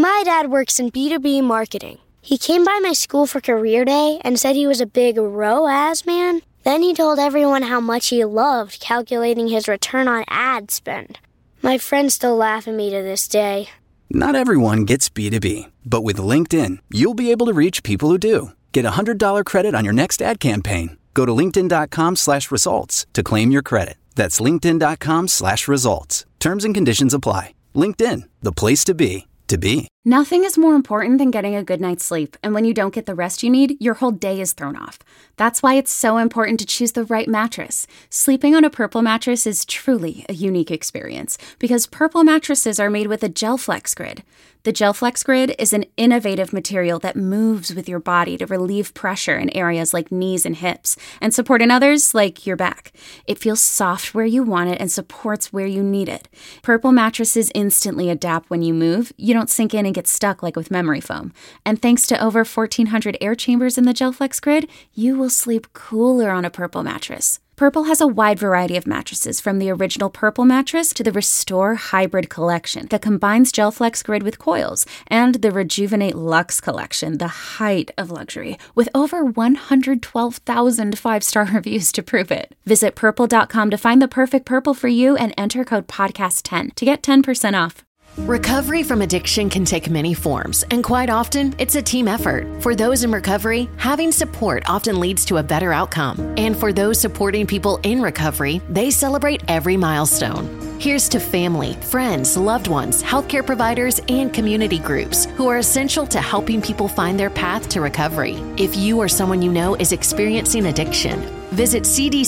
My dad works in B2B marketing. He came by my school for career day and said he was a big ROAS man. Then he told everyone how much he loved calculating his return on ad spend. My friends still laugh at me to this day. Not everyone gets B2B, but with LinkedIn, you'll be able to reach people who do. Get a $100 credit on your next ad campaign. Go to linkedin.com/results to claim your credit. That's linkedin.com/results. Terms and conditions apply. LinkedIn, the place to be, to be. Nothing is more important than getting a good night's sleep, and when you don't get the rest you need, your whole day is thrown off. That's why it's so important to choose the right mattress. Sleeping on a Purple mattress is truly a unique experience, because Purple mattresses are made with a GelFlex Grid. The GelFlex Grid is an innovative material that moves with your body to relieve pressure in areas like knees and hips, and support in others like your back. It feels soft where you want it and supports where you need it. Purple mattresses instantly adapt when you move. You don't sink in and get stuck like with memory foam. And thanks to over 1,400 air chambers in the GelFlex Grid, you will sleep cooler on a Purple mattress. Purple has a wide variety of mattresses, from the original Purple mattress to the Restore Hybrid collection that combines GelFlex Grid with coils, and the Rejuvenate Luxe collection, the height of luxury, with over 112,000 five-star reviews to prove it. Visit purple.com to find the perfect Purple for you and enter code podcast10 to get 10% off. Recovery from addiction can take many forms, and quite often, it's a team effort. For those in recovery, having support often leads to a better outcome. And for those supporting people in recovery, they celebrate every milestone. Here's to family, friends, loved ones, healthcare providers, and community groups who are essential to helping people find their path to recovery. If you or someone you know is experiencing addiction, visit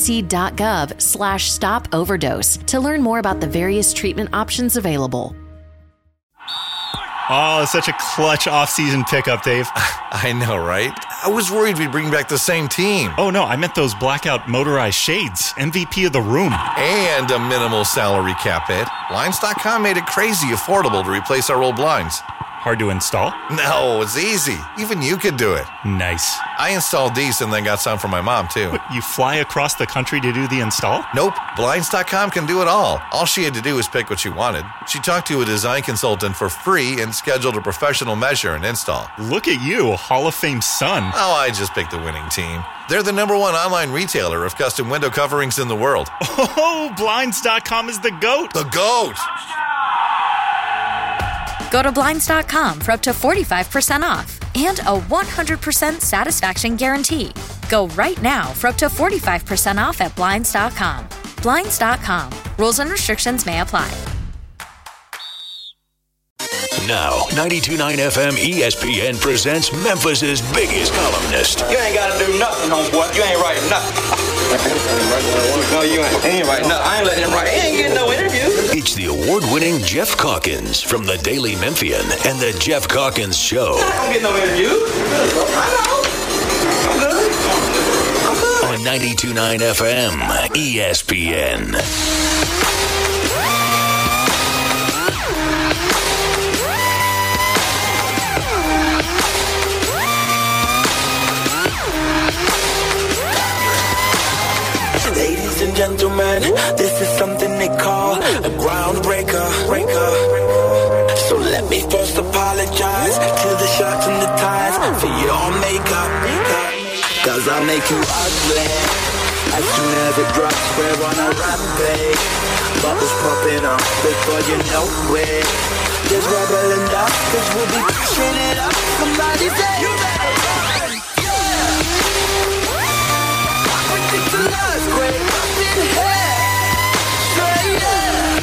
cdc.gov/stop-overdose to learn more about the various treatment options available. Oh, such a clutch off-season pickup, Dave. I know, right? I was worried we'd bring back the same team. Oh, no, I meant those blackout motorized shades. MVP of the room. And a minimal salary cap hit. Blinds.com made it crazy affordable to replace our old blinds. Hard to install? No, it's easy. Even you could do it. Nice. I installed these and then got some for my mom, too. But you fly across the country to do the install? Nope. Blinds.com can do it all. All she had to do was pick what she wanted. She talked to a design consultant for free and scheduled a professional measure and install. Look at you, Hall of Fame son. Oh, I just picked the winning team. They're the #1 online retailer of custom window coverings in the world. Oh, Blinds.com is the GOAT. The GOAT! Go to Blinds.com for up to 45% off and a 100% satisfaction guarantee. Go right now for up to 45% off at Blinds.com. Blinds.com. Rules and restrictions may apply. Now, 92.9 FM ESPN presents Memphis's biggest columnist. You ain't got to do nothing, homeboy. You ain't writing nothing. No, you ain't writing nothing. I ain't letting him write. He ain't getting no interview. It's the award-winning Jeff Calkins from the Daily Memphian and the Jeff Calkins Show. I don't get no interview. I know. I'm good. On 92.9 FM ESPN. Ladies and gentlemen, this is something they call a groundbreaker. So let me first apologize to the shirts and the ties for your makeup. Cause I make you ugly. As soon as it drops, we're on a rampage. Bubbles popping up before you know it. There's rubble and dust, cause we'll be pushing it up. Somebody say you better run. Earthquake up in here. Say yeah.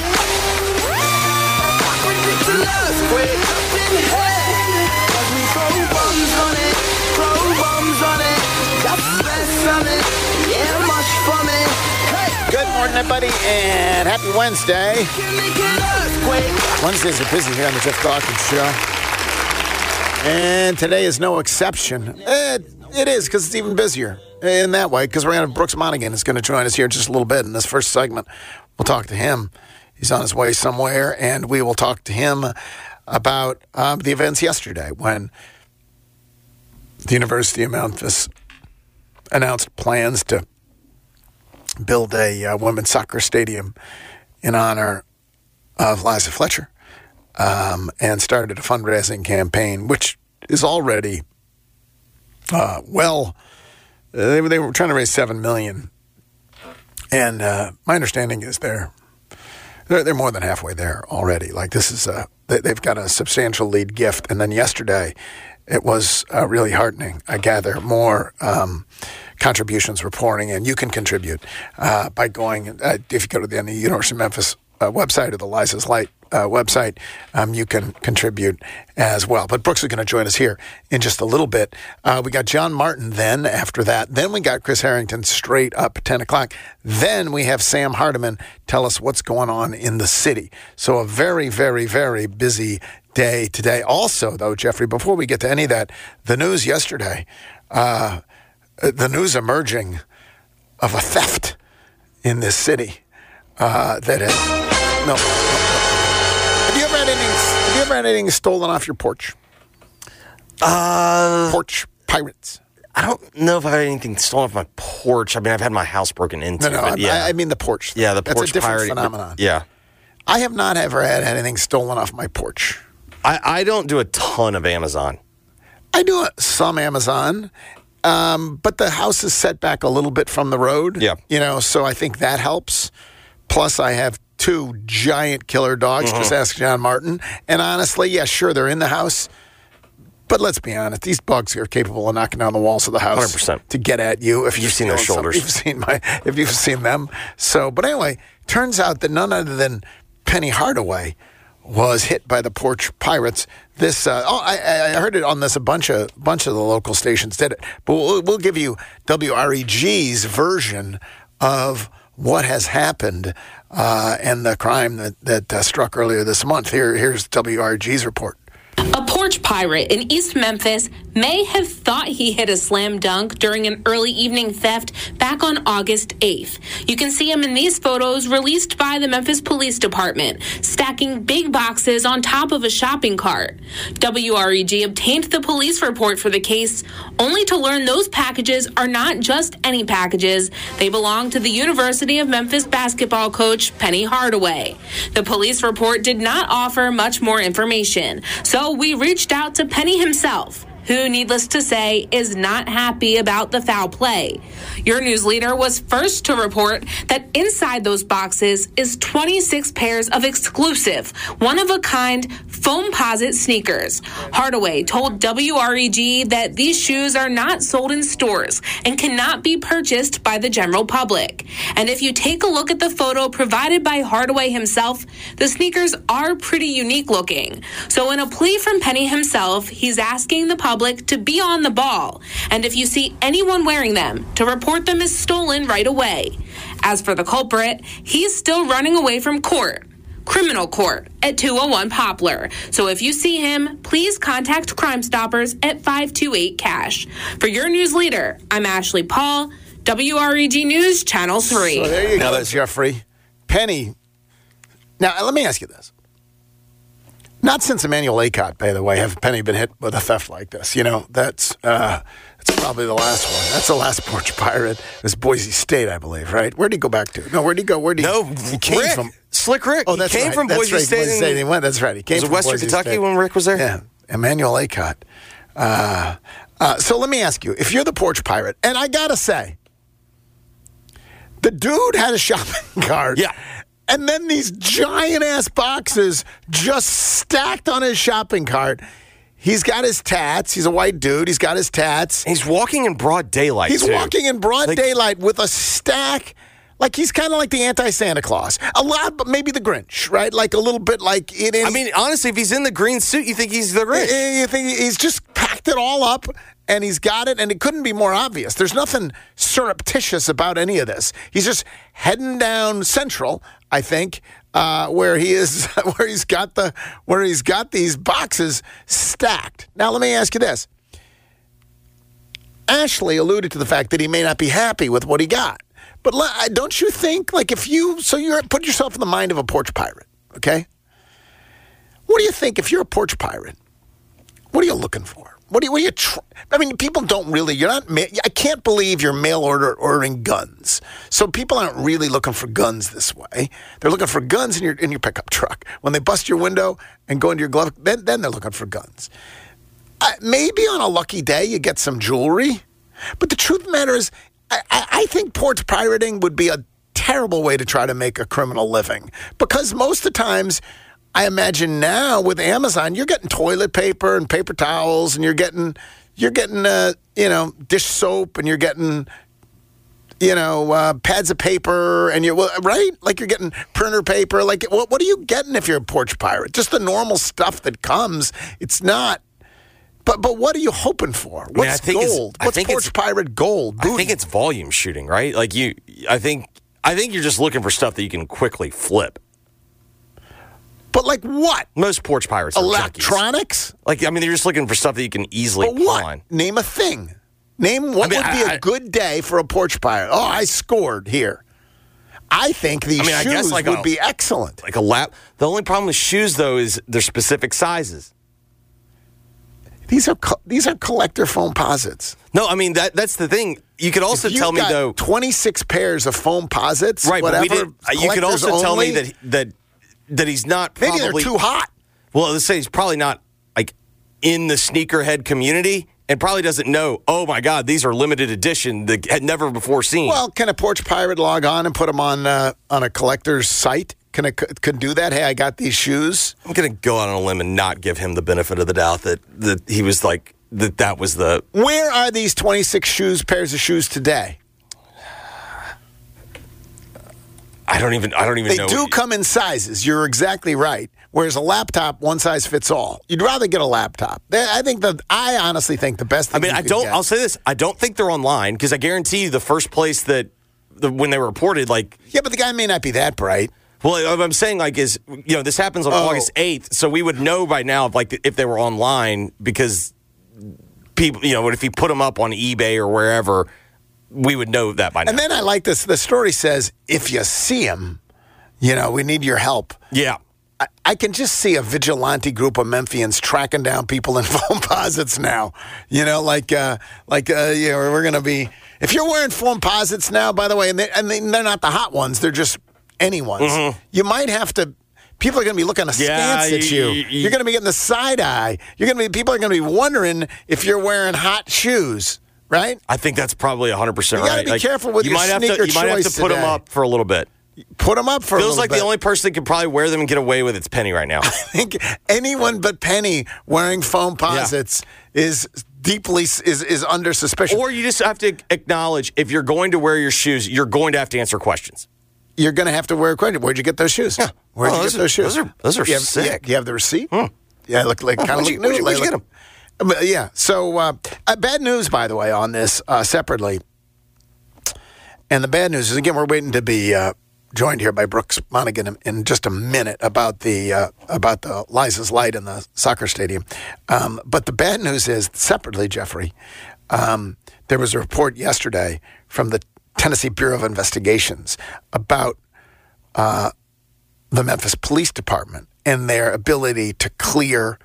Earthquake up in here. Cause we throw bombs on it. Got the best on it. Yeah, much from it. Hey. Good morning, everybody, and happy Wednesday. Wednesdays are busy here on the Jeff Calkins Show. And today is no exception. It is, because it's even busier in that way, because we're going to have Brooks Monaghan is going to join us here in just a little bit in this first segment. We'll talk to him. He's on his way somewhere, and we will talk to him about the events yesterday when the University of Memphis announced plans to build a women's soccer stadium in honor of Liza Fletcher. and started a fundraising campaign, which is already they were trying to raise $7 million, and my understanding is they're more than halfway there already. Like this is they've got a substantial lead gift, and then yesterday it was really heartening. I gather more contributions were pouring in. You can contribute by going if you go to the University of Memphis website or the Liza's Light website, you can contribute as well. But Brooks is going to join us here in just a little bit. We got John Martin then after that. Then we got Chris Harrington straight up at 10 o'clock. Then we have Sam Hardiman tell us what's going on in the city. So a very, very, very busy day today. Also, though, Jeffrey, before we get to any of that, the news yesterday, the news emerging of a theft in this city that is... No. Have you ever had anything stolen off your porch? Porch pirates. I don't know if I had anything stolen off my porch. I mean, I've had my house broken into. No, I mean the porch. Yeah, the porch That's a different pirate phenomenon. Yeah. I have not ever had anything stolen off my porch. I don't do a ton of Amazon. I do some Amazon, but the house is set back a little bit from the road. Yeah. So I think that helps. Plus, I have 2 giant killer dogs. Just ask John Martin. And honestly, yeah, sure, they're in the house. But let's be honest, these bugs are capable of knocking down the walls of the house 100%. to get at you. If you've seen their shoulders. If you've seen them. So, but anyway, turns out that none other than Penny Hardaway was hit by the porch pirates. This, I heard it on this. A bunch of the local stations did it. But we'll give you WREG's version of what has happened and the crime that struck earlier this month. Here's WREG's report. A porch pirate in East Memphis may have thought he hit a slam dunk during an early evening theft back on August 8th. You can see him in these photos released by the Memphis Police Department, stacking big boxes on top of a shopping cart. WREG obtained the police report for the case, only to learn those packages are not just any packages. They belong to the University of Memphis basketball coach Penny Hardaway. The police report did not offer much more information, so we reached out to Penny himself, who, needless to say, is not happy about the foul play. Your news leader was first to report that inside those boxes is 26 pairs of exclusive, one-of-a-kind Foamposite sneakers. Hardaway told WREG that these shoes are not sold in stores and cannot be purchased by the general public. And if you take a look at the photo provided by Hardaway himself, the sneakers are pretty unique looking. So in a plea from Penny himself, he's asking the public to be on the ball, and if you see anyone wearing them, to report them as stolen right away. As for the culprit, he's still running away from court, criminal court, at 201 Poplar. So if you see him, please contact Crime Stoppers at 528-CASH. For your news leader, I'm Ashley Paul, WREG News, Channel 3. So there you go, Jeffrey. Penny. Now, let me ask you this. Not since Emmanuel Acott, by the way, have Penny been hit with a theft like this. That's probably the last one. That's the last porch pirate. It was Boise State, I believe, right? Where'd he go back to? No, where'd he go? He came from Slick Rick. Oh, that's he came right. from Boise State. Boise State. He went. That's right. He came from Western Boise Kentucky State. when Rick was there. Yeah, Emmanuel Acott. So let me ask you: if you're the porch pirate, and I gotta say, the dude had a shopping cart. Yeah. And then these giant-ass boxes just stacked on his shopping cart. He's got his tats. He's a white dude. He's got his tats. He's walking in broad daylight, He's walking in broad daylight with a stack. Like, he's kind of like the anti-Santa Claus. A lot, but maybe the Grinch, right? Like, a little bit like it is. I mean, honestly, if he's in the green suit, you think he's the Grinch. You think he's just packed it all up, and he's got it, and it couldn't be more obvious. There's nothing surreptitious about any of this. He's just heading down Central, I think, where he's got these boxes stacked. Now, let me ask you this. Ashley alluded to the fact that he may not be happy with what he got. But don't you think, like, you put yourself in the mind of a porch pirate, okay? What do you think if you're a porch pirate? What are you looking for? What are you I mean, people don't really, I can't believe you're ordering guns. So people aren't really looking for guns this way. They're looking for guns in your pickup truck. When they bust your window and go into your glove, then they're looking for guns. Maybe on a lucky day you get some jewelry. But the truth of the matter is, I think porch pirating would be a terrible way to try to make a criminal living. Because most of the times, I imagine now with Amazon, you're getting toilet paper and paper towels, and you're getting dish soap, and you're getting pads of paper, and right? Like you're getting printer paper. Like what are you getting if you're a porch pirate? Just the normal stuff that comes. It's not. But what are you hoping for? What's gold? What's porch pirate gold? I think it's volume shooting, right? Like I think you're just looking for stuff that you can quickly flip. But like what? Most porch pirates are electronics. They're just looking for stuff that you can easily pawn. Name a thing. Name what would be a good day for a porch pirate. Oh, I scored here. I think these shoes would be excellent. Like a lap. The only problem with shoes, though, is they're specific sizes. These are collector foam posits. No, I mean that's the thing. You could also tell me though 26 pairs of foam posits. Right, whatever. You could also tell me that he's not probably... Maybe they're too hot. Well, let's say he's probably not, like, in the sneakerhead community and probably doesn't know, oh, my God, these are limited edition that had never before seen. Well, can a porch pirate log on and put them on a collector's site? Can do that? Hey, I got these shoes. I'm going to go out on a limb and not give him the benefit of the doubt that he was like, that was the... Where are these 26 pairs of shoes today? I don't even know. They do come in sizes. You're exactly right. Whereas a laptop, one size fits all. You'd rather get a laptop. I honestly think the best thing I'll say this. I don't think they're online because I guarantee you the first place when they were reported, like... Yeah, but the guy may not be that bright. Well, what I'm saying, like, is, this happens on August 8th, so we would know by now, like, if they were online because people, if you put them up on eBay or wherever... We would know that by now. And then I like this. The story says, if you see him, we need your help. Yeah. I can just see a vigilante group of Memphians tracking down people in foam posits now. We're going to be... If you're wearing foam posits now, by the way, and they're not the hot ones, they're just any ones, you might have to... People are going to be looking askance at you. You're going to be getting the side eye. People are going to be wondering if you're wearing hot shoes. Right? I think that's probably 100% right. You got to be careful with your sneaker choice. You might have to put them up for a little bit. Put them up for a little bit. Feels like the only person that can probably wear them and get away with it's Penny right now. I think anyone but Penny wearing foam posits is deeply is under suspicion. Or you just have to acknowledge if you're going to wear your shoes, you're going to have to answer questions. You're going to have to wear a question. Where'd you get those shoes? Yeah. Where'd you get those shoes? Those are sick. You have the receipt? Yeah, look like kind of new. Where'd you get them? Yeah, so bad news, by the way, on this separately. And the bad news is, again, we're waiting to be joined here by Brooks Monaghan in just a minute about the Liza's Light in the soccer stadium. But the bad news is, separately, Jeffrey, there was a report yesterday from the Tennessee Bureau of Investigations about the Memphis Police Department and their ability to clear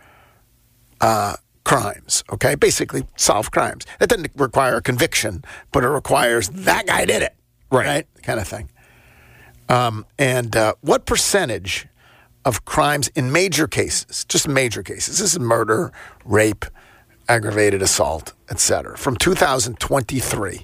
crimes, okay? Basically solve crimes. That doesn't require a conviction, but it requires that guy did it, right? Kind of thing. And what percentage of crimes in major cases, just major cases, this is murder, rape, aggravated assault, etc., from 2023.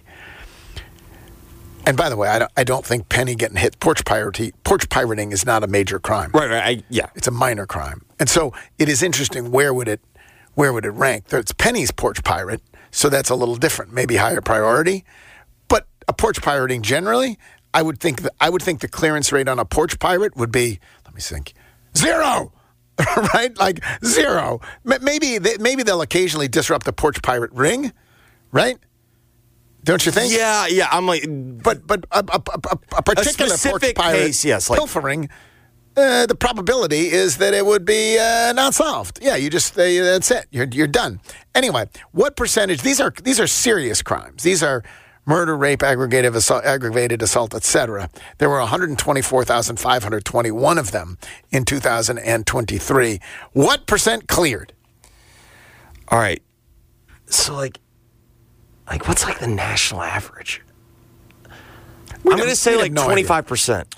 And by the way, I don't think Penny getting hit, porch pirating is not a major crime. Right. It's a minor crime. And so it is interesting, where would it rank? It's Penny's porch pirate, so that's a little different, maybe higher priority. But a porch pirating generally, I would think the clearance rate on a porch pirate would be, let me think, 0, right? Like 0. Maybe they'll occasionally disrupt the porch pirate ring, right? Don't you think? Yeah. I'm like, but a particular porch pirate case, yes, like pilfering. The probability is that it would be not solved. Yeah, that's it. You're done. Anyway, what percentage? These are serious crimes. These are murder, rape, aggravated assault, etc. There were 124,521 of them in 2023. What percent cleared? All right. So, like what's like the national average? I'm going to say like 25%.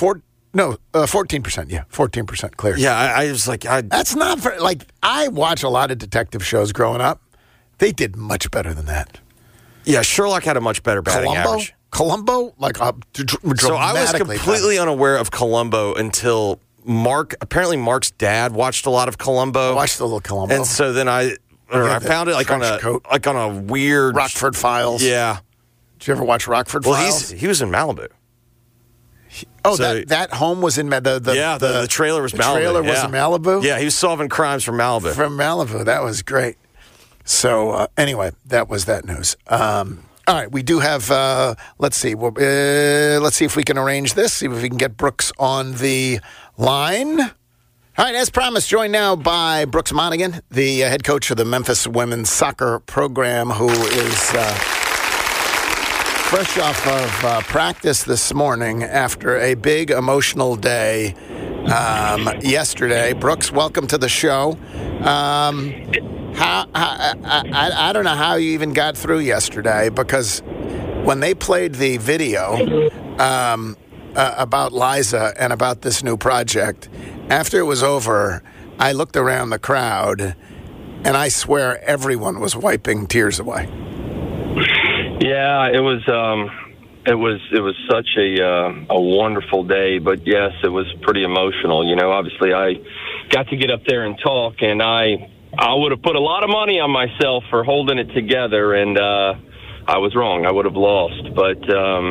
14%. Yeah, 14% clear. Yeah, I was like, that's not very, like, I watch a lot of detective shows growing up. They did much better than that. Yeah, Sherlock had a much better batting average. Columbo, like, dramatically. So I was completely unaware of Columbo until apparently Mark's dad watched a lot of Columbo. I watched a little Columbo. And so then I found it like on a weird Rockford Files. Yeah. Did you ever watch Rockford Files? Well, he was in Malibu. That home was in the trailer was Malibu. The trailer was in Malibu? Yeah, he was solving crimes from Malibu. From Malibu. That was great. So, anyway, that was that news. All right, we do have, let's see if we can arrange this, see if we can get Brooks on the line. All right, as promised, joined now by Brooks Monaghan, the head coach of the Memphis women's soccer program, who is fresh off of practice this morning after a big emotional day yesterday. Brooks, welcome to the show. I don't know how you even got through yesterday, because when they played the video about Liza and about this new project, after it was over, I looked around the crowd, and I swear everyone was wiping tears away. Yeah, it was such a wonderful day, but yes, it was pretty emotional. You know, obviously I got to get up there and talk, and I would have put a lot of money on myself for holding it together, and I was wrong. I would have lost, but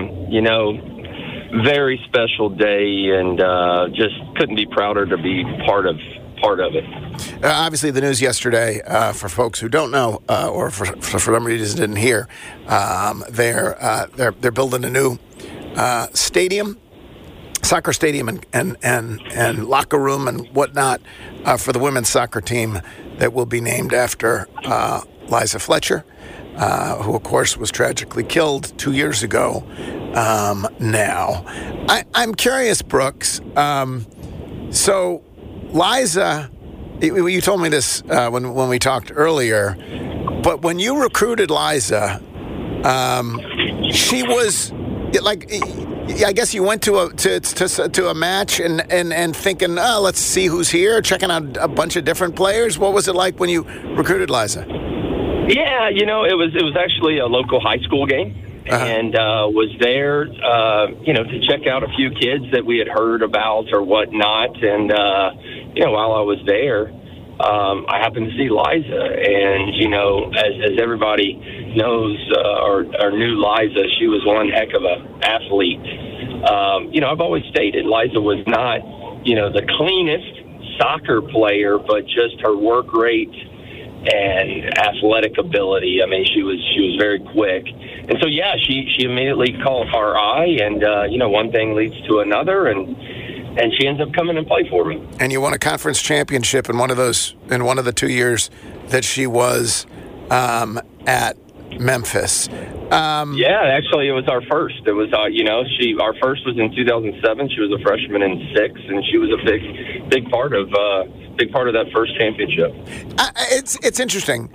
very special day, and just couldn't be prouder to be part of it. Obviously, the news yesterday, for folks who don't know, or for some reason didn't hear, they're building a new stadium, soccer stadium, and locker room and whatnot for the women's soccer team that will be named after Liza Fletcher, who, of course, was tragically killed 2 years ago. Now, I'm curious, Brooks. So, Liza, you told me this when we talked earlier, but when you recruited Liza, she was like, I guess you went to a match and thinking, oh, let's see who's here, checking out a bunch of different players. What was it like when you recruited Liza? Yeah, it was actually a local high school game. And was there, to check out a few kids that we had heard about or whatnot. And, while I was there, I happened to see Liza. And, as everybody knows or knew Liza, she was one heck of an athlete. I've always stated Liza was not, the cleanest soccer player, but just her work rate and athletic ability. I mean, she was very quick. And so, yeah, she immediately caught our eye, and, one thing leads to another, and she ends up coming and play for me. And you won a conference championship in one of the 2 years that she was at Memphis. Yeah, actually, it was our first. It was, our first was in 2007. She was a freshman in 6, and she was a big part of that first championship. It's interesting.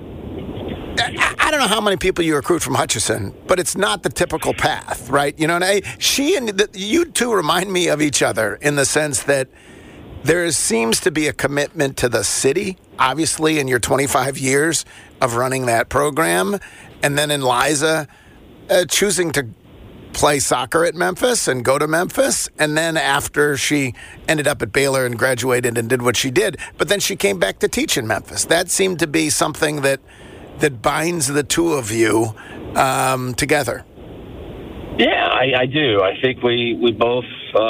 I don't know how many people you recruit from Hutchinson, but it's not the typical path, right? She and you two remind me of each other in the sense that there seems to be a commitment to the city, obviously, in your 25 years of running that program, and then in Liza choosing to play soccer at Memphis and go to Memphis, and then after she ended up at Baylor and graduated and did what she did, but then she came back to teach in Memphis. That seemed to be something that binds the two of you together. Yeah, I do. I think we both,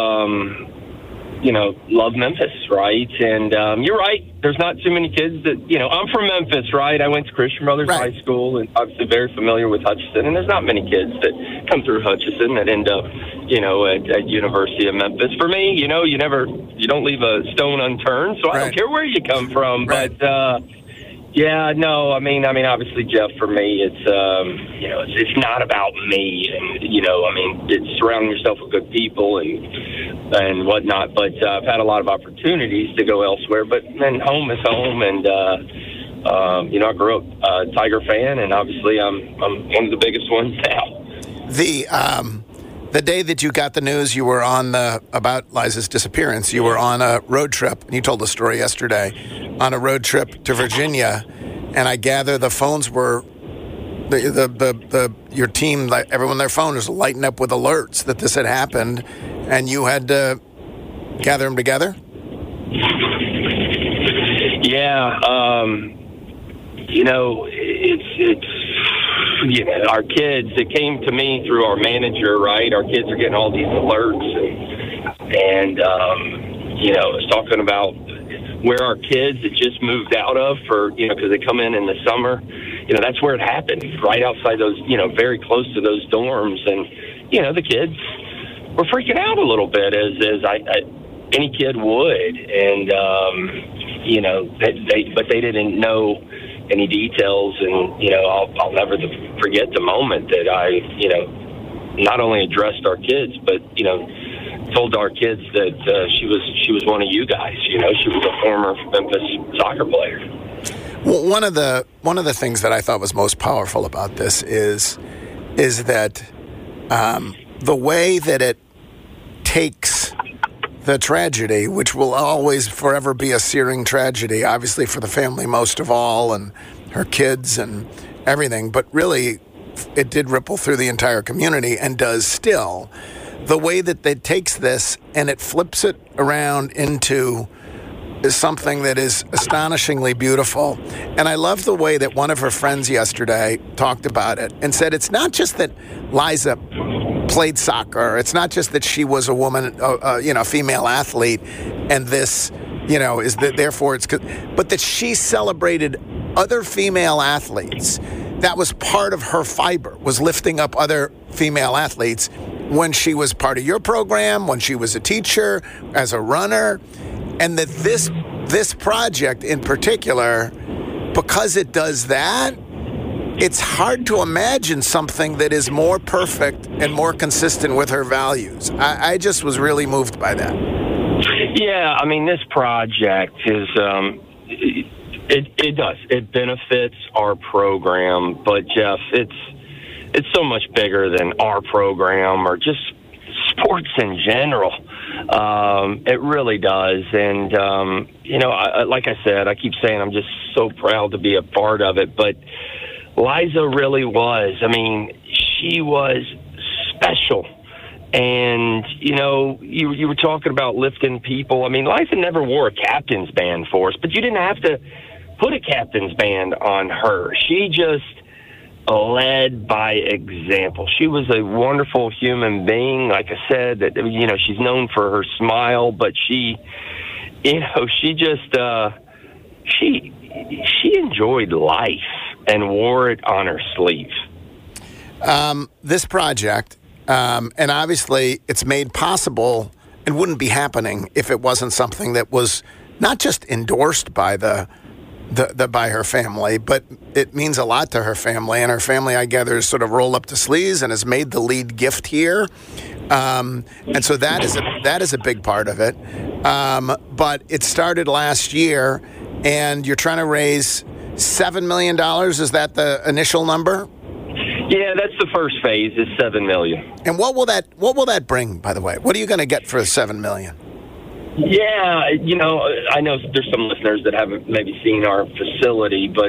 love Memphis, right? And you're right. There's not too many kids that, I'm from Memphis, right? I went to Christian Brothers High School, and obviously very familiar with Hutchinson. And there's not many kids that come through Hutchinson that end up, at University of Memphis. For me, you don't leave a stone unturned. So I don't care where you come from, but. Yeah, no, I mean, obviously, Jeff, for me, it's not about me, and it's surrounding yourself with good people and whatnot. But I've had a lot of opportunities to go elsewhere, but then home is home, and I grew up a Tiger fan, and obviously I'm one of the biggest ones now. The day that you got the news you were on about Liza's disappearance, you were on a road trip, and you told the story yesterday, on a road trip to Virginia, and I gather the phones were, your team, like everyone, their phone was lighting up with alerts that this had happened, and you had to gather them together? Yeah, it's our kids. It came to me through our manager, right? Our kids are getting all these alerts, and it's talking about where our kids had just moved out of because they come in the summer. That's where it happened, right outside those, very close to those dorms, and the kids were freaking out a little bit as any kid would, and but they didn't know any details, and I'll never forget the moment that I not only addressed our kids, but told our kids that she was one of you guys. She was a former Memphis soccer player. Well, one of the things that I thought was most powerful about this is that the way that it takes the tragedy, which will always forever be a searing tragedy, obviously for the family most of all, and her kids and everything, but really it did ripple through the entire community and does still. The way that it takes this and it flips it around into something that is astonishingly beautiful. And I love the way that one of her friends yesterday talked about it and said it's not just that Liza played soccer. It's not just that she was a woman, a female athlete, and this, is that therefore it's, but that she celebrated other female athletes. That was part of her fiber, was lifting up other female athletes when she was part of your program, when she was a teacher, as a runner, and that this project in particular, because it does that, it's hard to imagine something that is more perfect and more consistent with her values. I just was really moved by that. Yeah, this project is, it does. It benefits our program, but Jeff, it's so much bigger than our program or just sports in general. It really does. And, like I said, I keep saying I'm just so proud to be a part of it, but Liza really was. She was special. And, you were talking about lifting people. Liza never wore a captain's band for us, but you didn't have to put a captain's band on her. She just led by example. She was a wonderful human being. Like I said, that she's known for her smile, but she enjoyed life and wore it on her sleeve. This project, and obviously it's made possible and wouldn't be happening if it wasn't something that was not just endorsed by by her family, but it means a lot to her family, and her family, I gather, is sort of rolled up the sleeves and has made the lead gift here. And so that is a big part of it. But it started last year, and you're trying to raise $7 million. Is that the initial number? Yeah, that's the first phase, is $7 million. And what will that bring, by the way? What are you going to get for $7 million? Yeah, I know there's some listeners that haven't maybe seen our facility, but,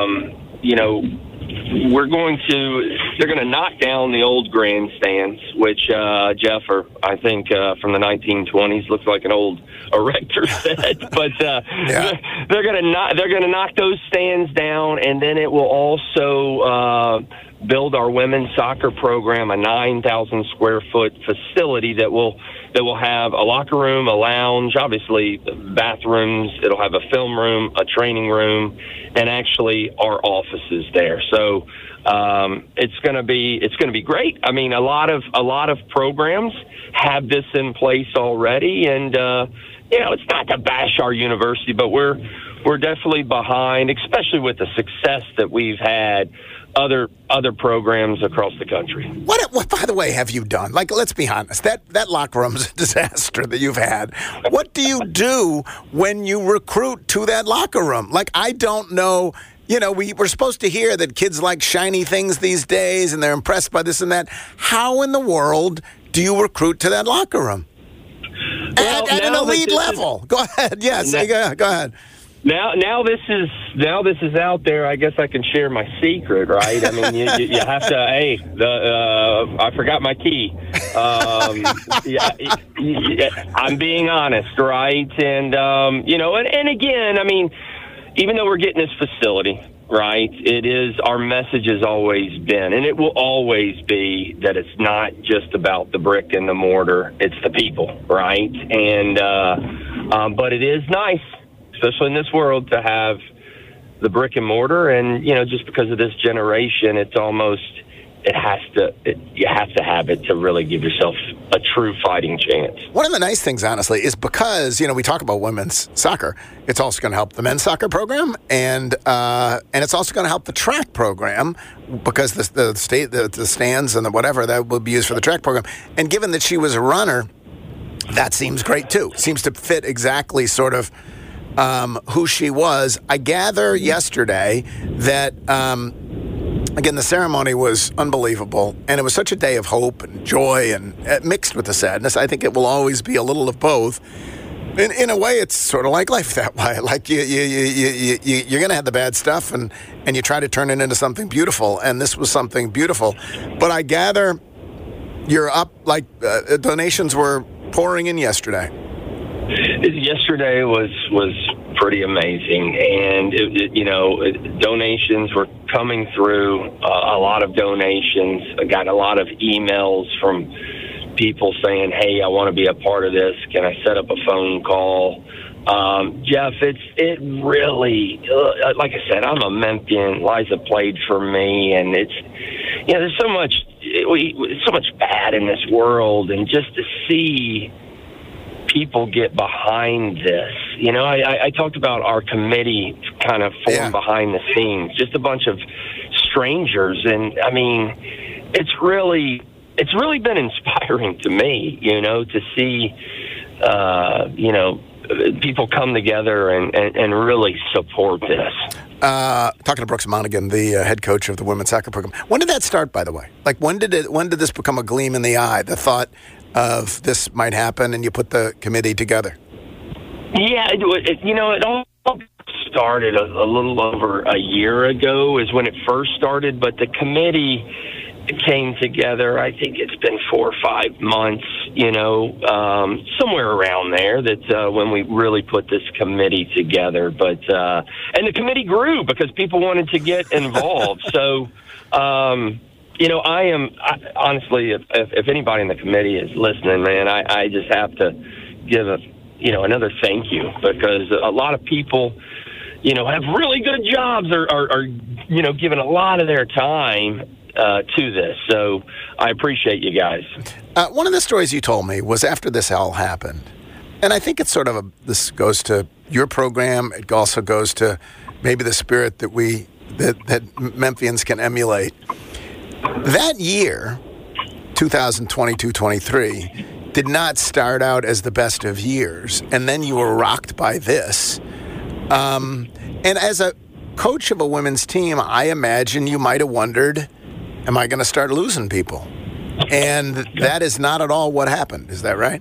they're going to knock down the old grandstands, which, Jeff, I think from the 1920s, looks like an old erector set, but they're going to knock those stands down, and then it will also build our women's soccer program, a 9,000 square foot facility that will have a locker room, a lounge, obviously bathrooms. It'll have a film room, a training room, and actually our offices there. So it's going to be great. A lot of programs have this in place already, and it's not to bash our university, but we're we're definitely behind, especially with the success that we've had other programs across the country. What, by the way, have you done? Like, let's be honest, that locker room's a disaster that you've had. What do you do when you recruit to that locker room? Like, I don't know. You know, we're supposed to hear that kids like shiny things these days and they're impressed by this and that. How in the world do you recruit to that locker room? Well, at an elite level. Go ahead. Yes, go ahead. Now this is out there. I guess I can share my secret, right? I mean, you have to. Hey, I forgot my key. I'm being honest, right? And and again, I mean, even though we're getting this facility, right? It is, our message has always been, and it will always be, that it's not just about the brick and the mortar; it's the people, right? And but it is nice, especially in this world, to have the brick and mortar. And, just because of this generation, it's almost, you have to have it to really give yourself a true fighting chance. One of the nice things, honestly, is because, we talk about women's soccer, it's also going to help the men's soccer program, and it's also going to help the track program, because the stands and the whatever, that will be used for the track program. And given that she was a runner, that seems great, too. Seems to fit exactly sort of who she was. I gather yesterday that, again, the ceremony was unbelievable, and it was such a day of hope and joy, and mixed with the sadness. I think it will always be a little of both. In a way, it's sort of like life that way. Like you're going to have the bad stuff, and you try to turn it into something beautiful, and this was something beautiful. But I gather you're up, like donations were pouring in yesterday. Yesterday was pretty amazing, and donations were coming through. A lot of donations. I got a lot of emails from people saying, "Hey, I want to be a part of this. Can I set up a phone call?" Jeff, it really, like I said, I'm a Memphian. Liza played for me, and it's, there's so much bad in this world, and just to see people get behind this. I talked about our committee kind of formed behind the scenes, just a bunch of strangers. And I mean, it's really been inspiring to me, to see, people come together and really support this. Talking to Brooks Monaghan, the head coach of the women's soccer program. When did that start, by the way? Like, when did this become a gleam in the eye, the thought of this might happen, and you put the committee together? Yeah, it all started a little over a year ago is when it first started, but the committee came together. I think it's been 4 or 5 months, somewhere around there, that when we really put this committee together. But and the committee grew because people wanted to get involved. So, honestly, if anybody in the committee is listening, man, I just have to give another thank you, because a lot of people, have really good jobs, are giving a lot of their time to this. So I appreciate you guys. One of the stories you told me was after this all happened, and I think it's sort of this goes to your program. It also goes to maybe the spirit that that Memphians can emulate. That year, 2022-23, did not start out as the best of years, and then you were rocked by this. And as a coach of a women's team, I imagine you might have wondered, am I going to start losing people? And that is not at all what happened. Is that right?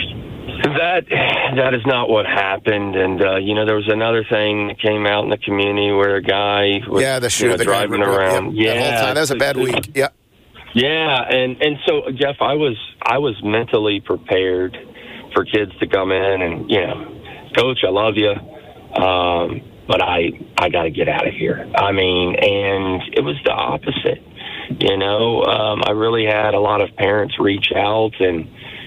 That is not what happened. And, there was another thing that came out in the community where a guy was driving around. That whole time. That was a bad week. Yeah. Yeah. And so, Jeff, I was mentally prepared for kids to come in and, Coach, I love you. But I got to get out of here. I mean, and it was the opposite. I really had a lot of parents reach out and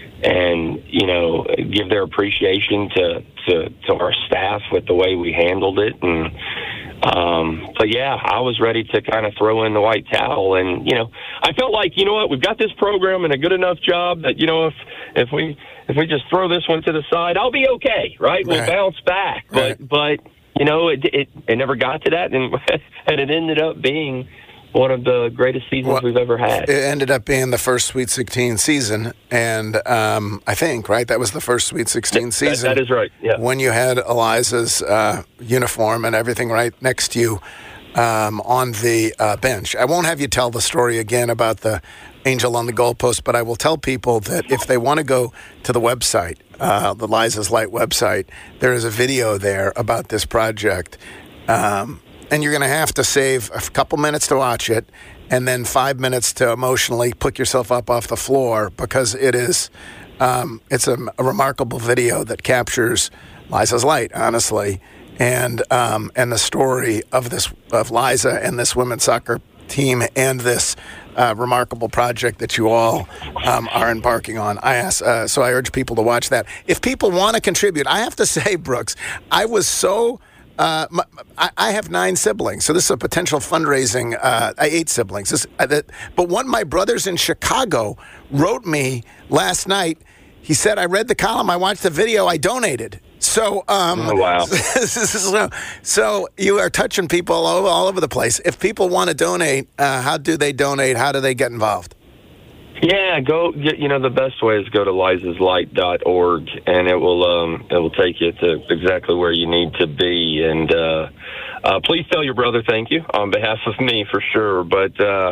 give their appreciation to our staff with the way we handled it. And but yeah, I was ready to kind of throw in the white towel. And I felt like, we've got this program and a good enough job that if we just throw this one to the side, I'll be okay, right? We'll bounce back. But it never got to that, and it ended up being one of the greatest seasons we've ever had. It ended up being the first Sweet 16 season, and I think, right, that was the first Sweet 16 season. That is right, yeah. When you had Eliza's uniform and everything right next to you on the bench. I won't have you tell the story again about the angel on the goalpost, but I will tell people that if they want to go to the website, the Eliza's Light website, there is a video there about this project. And you're going to have to save a couple minutes to watch it and then 5 minutes to emotionally pick yourself up off the floor, because it is it's a remarkable video that captures Liza's Light, honestly, and the story of Liza and this women's soccer team and this remarkable project that you all are embarking on. So I urge people to watch that. If people want to contribute, I have to say, Brooks, I was so... I have 9 siblings, so this is a potential fundraising. 8 siblings. But one of my brothers in Chicago wrote me last night. He said, I read the column, I watched the video, I donated. So, oh, wow. So you are touching people all over the place. If people want to donate, how do they donate? How do they get involved? Yeah, the best way is go to lizaslight.org, and it will take you to exactly where you need to be. And please tell your brother thank you on behalf of me, for sure. But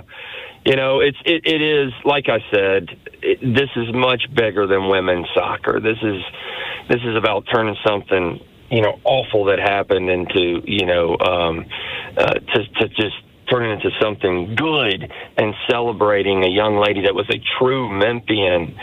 it is, like I said, this is much bigger than women's soccer. This is about turning something awful that happened into to just turn it into something good and celebrating a young lady that was a true Memphian.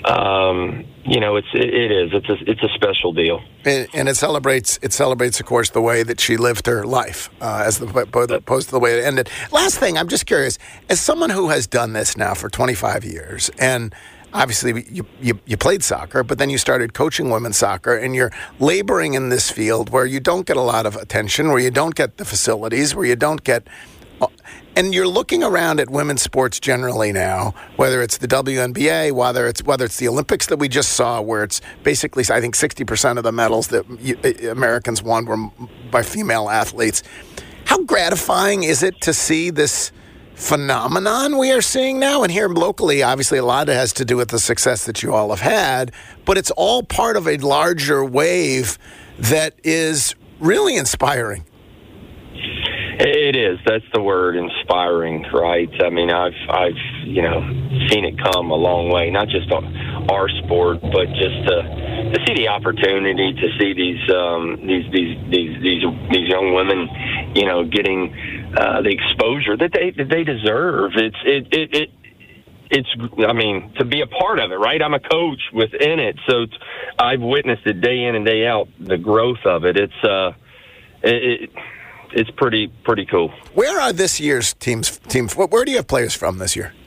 It's a special deal. And it celebrates, of course, the way that she lived her life, as opposed to the way it ended. Last thing, I'm just curious, as someone who has done this now for 25 years, and obviously you played soccer, but then you started coaching women's soccer, and you're laboring in this field where you don't get a lot of attention, where you don't get the facilities, where you don't get... And you're looking around at women's sports generally now, whether it's the WNBA, whether it's the Olympics that we just saw, where it's basically, I think, 60% of the medals that Americans won were by female athletes. How gratifying is it to see this phenomenon we are seeing now? And here locally, obviously, a lot of it has to do with the success that you all have had, but it's all part of a larger wave that is really inspiring. It is. That's the word, inspiring, right? I mean, I've seen it come a long way, not just on our sport, but just to see the opportunity, to see these young women, getting the exposure that they deserve. It's I mean, to be a part of it, right? I'm a coach within it, so I've witnessed it day in and day out, the growth of it. It's pretty cool. Where are this year's teams? Where do you have players from this year?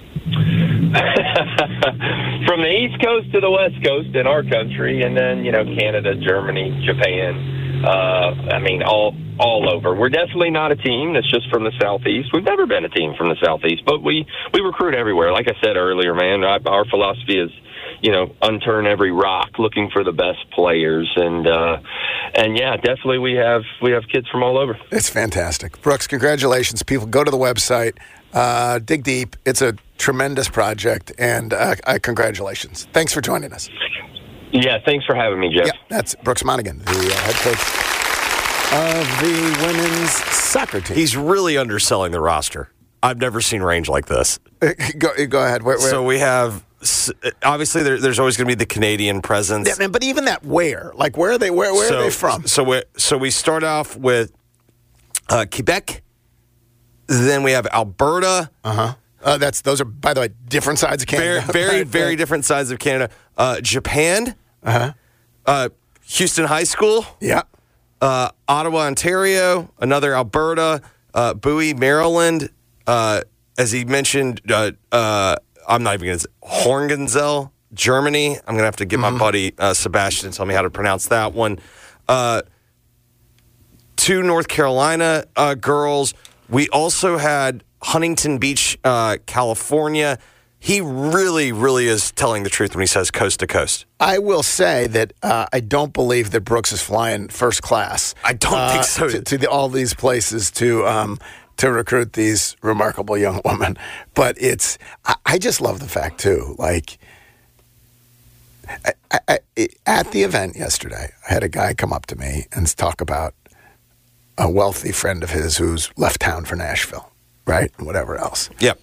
From the East Coast to the West Coast in our country, and then Canada, Germany, Japan. All over. We're definitely not a team that's just from the Southeast. We've never been a team from the Southeast, but we recruit everywhere. Like I said earlier, man, our philosophy is, unturn every rock, looking for the best players, and yeah, definitely we have kids from all over. It's fantastic, Brooks. Congratulations, people. Go to the website, dig deep. It's a tremendous project, and congratulations. Thanks for joining us. Yeah, thanks for having me, Jeff. Yeah, that's Brooks Monaghan, the head coach of the women's soccer team. He's really underselling the roster. I've never seen range like this. Go ahead. Where? So we have, obviously, there's always going to be the Canadian presence. Yeah, but even that, where are they? Where are they from? So we start off with Quebec. Then we have Alberta. Those are, by the way, different sides of Canada. Very different sides of Canada. Japan. Houston High School. Yeah. Ottawa, Ontario. Another Alberta. Bowie, Maryland. As he mentioned, I'm not even going to say Horgenzel, Germany. I'm going to have to get my buddy Sebastian to tell me how to pronounce that one. 2 North Carolina girls. We also had Huntington Beach, California. He really, really is telling the truth when he says coast to coast. I will say that I don't believe that Brooks is flying first class. I don't think so. To all these places to recruit these remarkable young women. But I just love the fact, too, like, at the event yesterday, I had a guy come up to me and talk about a wealthy friend of his who's left town for Nashville, right? And whatever else. Yep.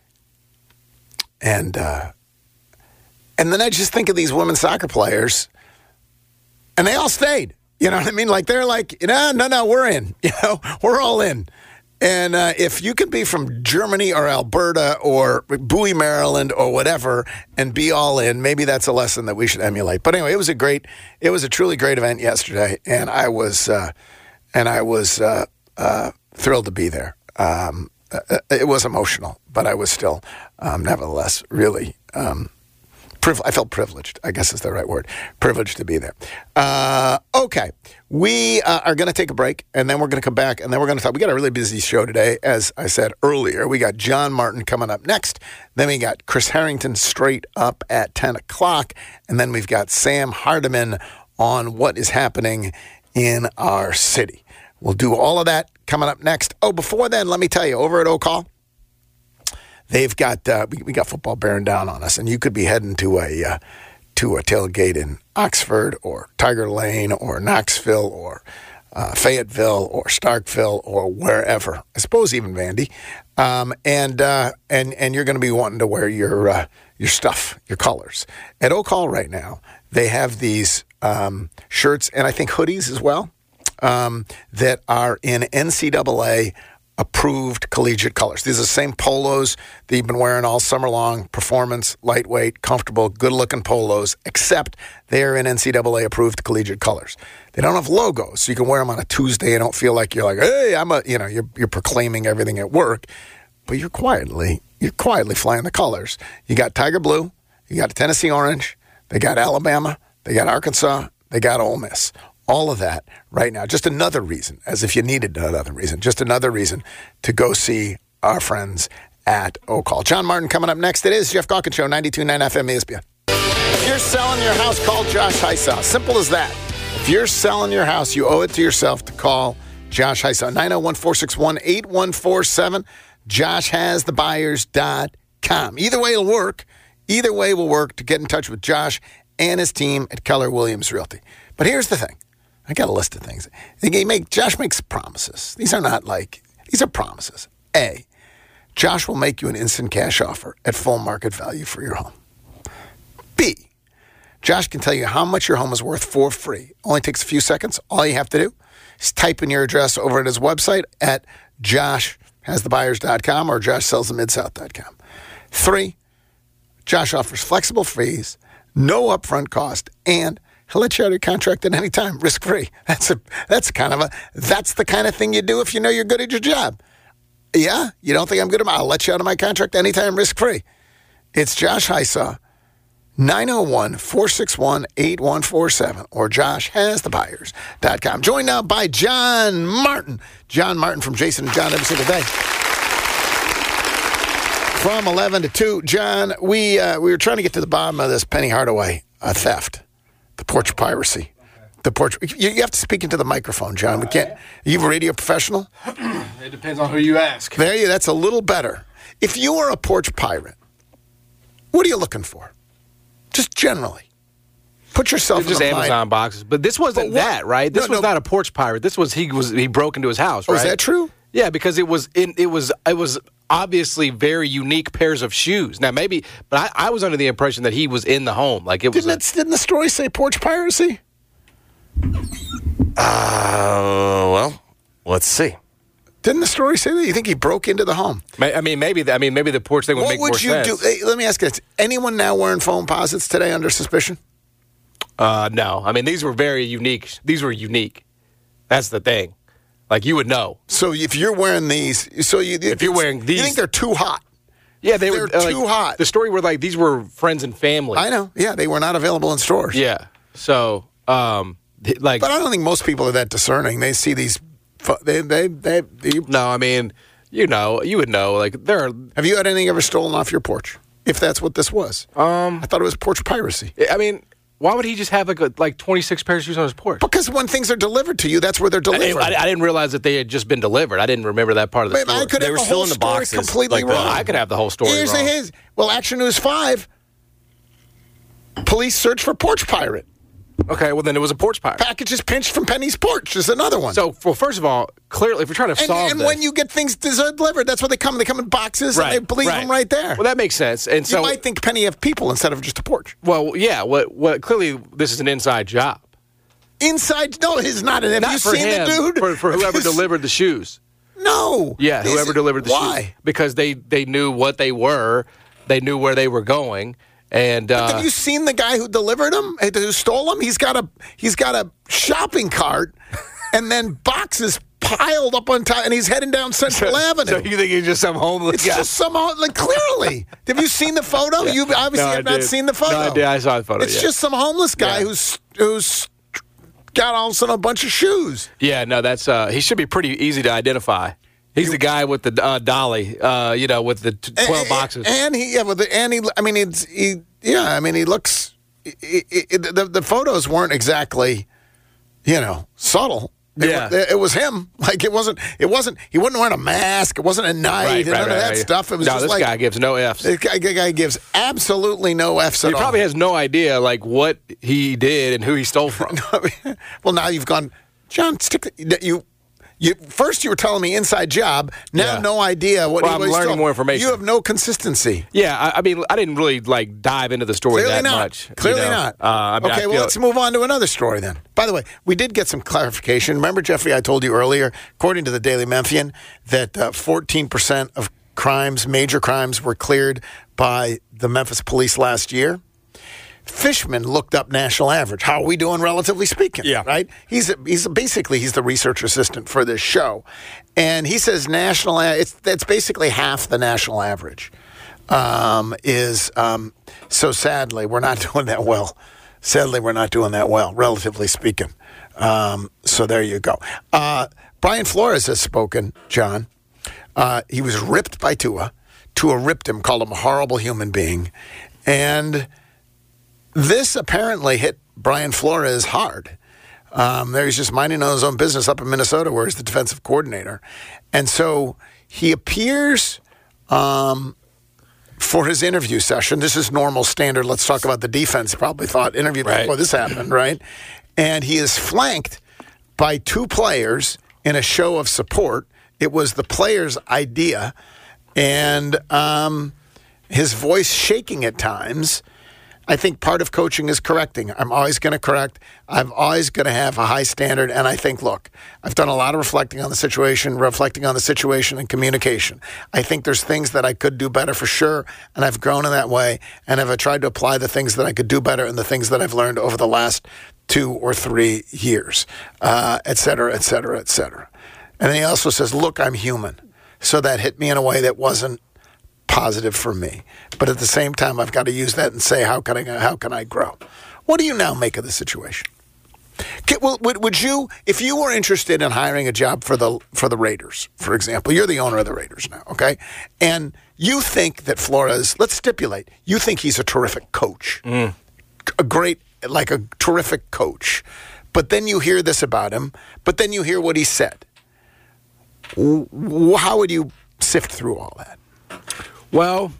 And then I just think of these women soccer players, and they all stayed. You know what I mean? Like, they're like, no, we're in. You know, we're all in. And if you can be from Germany or Alberta or Bowie, Maryland or whatever and be all in, maybe that's a lesson that we should emulate. But anyway, it was a truly great event yesterday, and I was thrilled to be there. It was emotional, but I was still, nevertheless, really I felt privileged, I guess is the right word. Privileged to be there. Okay. We are going to take a break, and then we're going to come back, and then we're going to talk. We got a really busy show today, as I said earlier. We got John Martin coming up next. Then we got Chris Harrington straight up at 10 o'clock. And then we've got Sam Hardiman on what is happening in our city. We'll do all of that coming up next. Oh, before then, let me tell you, over at O'Call, they've got we got football bearing down on us, and you could be heading to a tailgate in Oxford or Tiger Lane or Knoxville or Fayetteville or Starkville or wherever. I suppose even Vandy, and you're going to be wanting to wear your stuff, your colors. At O'Call right now, they have these shirts and I think hoodies as well that are in NCAA approved collegiate colors. These are the same polos that you've been wearing all summer long, performance, lightweight, comfortable, good-looking polos, except they're in NCAA approved collegiate colors. They don't have logos, so you can wear them on a Tuesday and don't feel like you're like, hey, you're proclaiming everything at work, but you're quietly flying the colors. You got Tiger Blue, you got Tennessee Orange, they got Alabama, they got Arkansas, they got Ole Miss. All of that right now. Just another reason, as if you needed another reason, just another reason to go see our friends at O'Call. John Martin coming up next. It is Jeff Calkins Show, 92.9 FM ESPN. If you're selling your house, call Josh Hysaw. Simple as that. If you're selling your house, you owe it to yourself to call Josh Hysaw. 901-461-8147. JoshHasTheBuyers.com. Either way it'll work. Either way will work to get in touch with Josh and his team at Keller Williams Realty. But here's the thing. I got a list of things. Josh makes promises. These are promises. A, Josh will make you an instant cash offer at full market value for your home. B, Josh can tell you how much your home is worth for free. Only takes a few seconds. All you have to do is type in your address over at his website at joshhasthebuyers.com or joshsellsthemidsouth.com. 3, Josh offers flexible fees, no upfront cost, and he'll let you out of your contract at any time, risk-free. That's the kind of thing you do if you know you're good at your job. Yeah? You don't think I'm good at I'll let you out of my contract anytime, risk-free. It's Josh Hysaw, 901-461-8147 or joshhasthebuyers.com. Joined now by John Martin. John Martin from Jason and John every single day. From 11 to 2, John, we were trying to get to the bottom of this Penny Hardaway theft. The porch piracy. The porch. You have to speak into the microphone, John. We can't. Are you a radio professional? It depends on who you ask. That's a little better. If you were a porch pirate, what are you looking for? Just generally. Put yourself in the Amazon mind. boxes. But this wasn't that, right? This was not a porch pirate. This was he broke into his house, right? Oh, is that true? Yeah, because it was obviously very unique pairs of shoes. Now maybe, but I was under the impression that he was in the home. Like it was. Didn't the story say porch piracy? Well, let's see. Didn't the story say that? You think he broke into the home? Maybe the porch thing would make more sense. What would you do? Hey, let me ask you this. Anyone now wearing phone posits today under suspicion? No. I mean, these were very unique. These were unique. That's the thing. Like, you would know. So if you're wearing these, if you're wearing these, you think they're too hot? Yeah, they're too hot. The story were like these were friends and family. I know. Yeah, they were not available in stores. Yeah. So, but I don't think most people are that discerning. They see these. No, I mean, you would know. Like there are. Have you had anything ever stolen off your porch? if that's what this was. I thought it was porch piracy. I mean, why would he just have like 26 pairs of shoes on his porch? Because when things are delivered to you, that's where they're delivered. I didn't realize that they had just been delivered. I didn't remember that part of the story. I could They have were the still whole in the story boxes, completely like wrong. I could have the whole story Here's wrong. Well, Action News 5, police search for porch pirate. Okay, well, then it was a porch pirate. Packages pinched from Penny's porch is another one. So, well, first of all, clearly, if we're trying to solve and this, when you get things delivered, that's what they come. They come in boxes, and they leave them right there. Well, that makes sense. And so you might think Penny have people instead of just a porch. Well, yeah. What clearly, this is an inside job. Inside? No, it's not. Have Not you for seen him, the dude? For whoever delivered the shoes. No. Yeah, whoever delivered the shoes. Why? Because they knew what they were. They knew where they were going. And have you seen the guy who delivered them? Who stole them? He's got a shopping cart, and then boxes piled up on top, and he's heading down Central Avenue. So you think he's just some homeless It's guy? just some clearly. Have you seen the photo? Yeah. You obviously No, have not did. seen the photo. No, I did. I saw the photo. It's just some homeless guy who's got all of a sudden a bunch of shoes. Yeah, no, that's he should be pretty easy to identify. He's the guy with the dolly, with the 12 boxes. And he looks. The photos weren't exactly, subtle. It was him. Like it wasn't. He wasn't wearing a mask. It wasn't a night. None of that stuff. It was just this guy gives no Fs. This guy gives absolutely no Fs at all. He probably has no idea like what he did and who he stole from. Well, now you've gone, John. First, you were telling me inside job. Now, no idea what. Well, I'm learning more information. You have no consistency. Yeah, I mean, I didn't really dive into the story Clearly that not. much. Clearly not. Okay, well, let's move on to another story then. By the way, we did get some clarification. Remember, Jeffrey, I told you earlier, according to the Daily Memphian, that 14% of major crimes, were cleared by the Memphis police last year. Fishman looked up national average. How are we doing, relatively speaking? Yeah. Right? He's basically the research assistant for this show. And he says that's basically half the national average. So sadly, we're not doing that well. Relatively speaking. So there you go. Brian Flores has spoken, John. He was ripped by Tua. Tua ripped him, called him a horrible human being. And this apparently hit Brian Flores hard. There he's just minding his own business up in Minnesota, where he's the defensive coordinator. And so he appears for his interview session. This is normal, standard. Let's talk about the defense. Probably thought interviewed before this happened, right? And he is flanked by two players in a show of support. It was the players' idea, and his voice shaking at times. I think part of coaching is correcting. I'm always going to correct. I'm always going to have a high standard. And I think, look, I've done a lot of reflecting on the situation and communication. I think there's things that I could do better for sure. And I've grown in that way. And I've tried to apply the things that I could do better and the things that I've learned over the last 2 or 3 years, et cetera, et cetera, et cetera. And then he also says, look, I'm human. So that hit me in a way that wasn't positive for me. But at the same time, I've got to use that and say, how can I grow? What do you now make of the situation? Would you, if you were interested in hiring a job for the Raiders, for example, you're the owner of the Raiders now, okay? And you think that Flores, let's stipulate, you think he's a terrific coach, a terrific coach. But then you hear this about him, but then you hear what he said. How would you sift through all that? Well,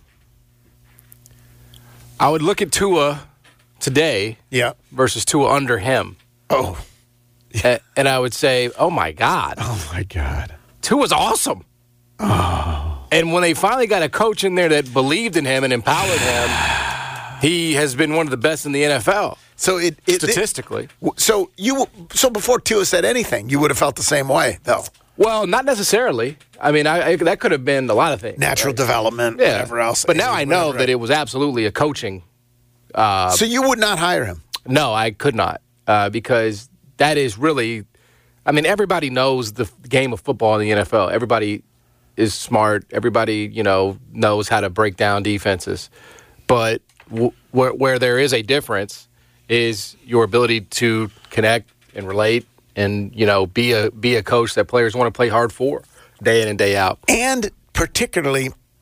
I would look at Tua today versus Tua under him. Oh. And I would say, oh, my God. Oh, my God. Tua's awesome. Oh. And when they finally got a coach in there that believed in him and empowered him, he has been one of the best in the NFL. So statistically. So before Tua said anything, you would have felt the same way, though. Well, not necessarily. I mean, that could have been a lot of things. Natural development, whatever else. But now I know that it was absolutely a coaching. So you would not hire him? No, I could not. Because that is really, I mean, everybody knows the game of football in the NFL. Everybody is smart. Everybody, knows how to break down defenses. But where there is a difference is your ability to connect and relate and, be a coach that players want to play hard for day in and day out. And particularly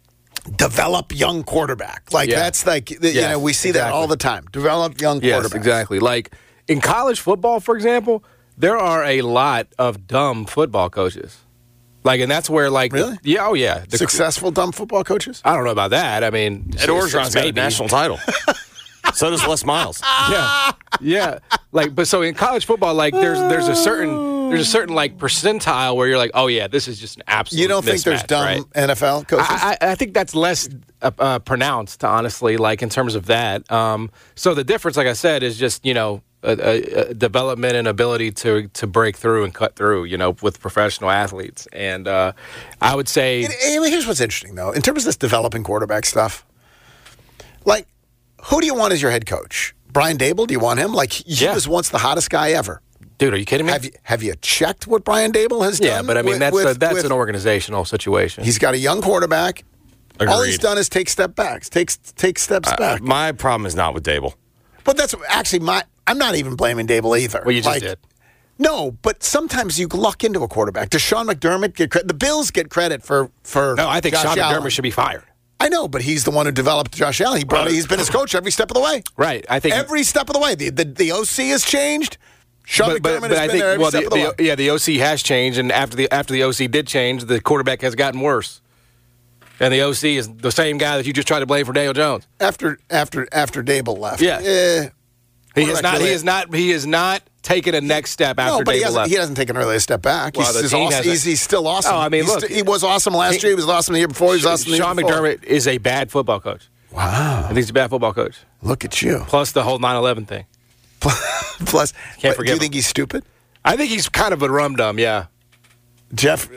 develop young quarterback. Like that's like we see that all the time. Develop young quarterback. Yes, exactly. Like in college football, for example, there are a lot of dumb football coaches. Like, and that's where, like, really? Yeah. Successful dumb football coaches? I don't know about that. I mean, Ed Orgeron's got a national title. So does Les Miles. Yeah. Like, but so in college football, like, there's a certain like percentile where you're like, oh yeah, this is just an absolute. You don't think there's dumb NFL coaches? I think that's less pronounced, honestly. Like in terms of that. So the difference, like I said, is just a development and ability to break through and cut through, with professional athletes. And I would say... Here's what's interesting, though. In terms of this developing quarterback stuff, like, who do you want as your head coach? Brian Daboll, do you want him? Like, he was once the hottest guy ever. Dude, are you kidding me? Have you checked what Brian Daboll has done? Yeah, but I mean, that's an organizational situation. He's got a young quarterback. Agreed. All he's done is take steps back. Back. My problem is not with Daboll. But that's actually I'm not even blaming Daboll either. Well, you just did. No, but sometimes you luck into a quarterback. Does Sean McDermott get credit? The Bills get credit for No, I think Josh Sean Allen. McDermott should be fired. I know, but he's the one who developed Josh Allen. He's been his coach every step of the way. Right. I think every step of the way. The OC has changed. Sean McDermott has been there every step of the way. Yeah, the OC has changed, and after the OC did change, the quarterback has gotten worse. And the OC is the same guy that you just tried to blame for Daniel Jones. After Daboll left. Yeah. He has not taken a next step after Daboll left. He hasn't taken really a step back. Well, he's still awesome. Oh, I mean, look. He was awesome last year. He was awesome the year before. He was awesome the year before. Sean McDermott is a bad football coach. Wow. I think he's a bad football coach. Look at you. Plus the whole 9/11 thing. Plus, can't forget. Do you think he's stupid? I think he's kind of a rum-dum, yeah. Jeffrey?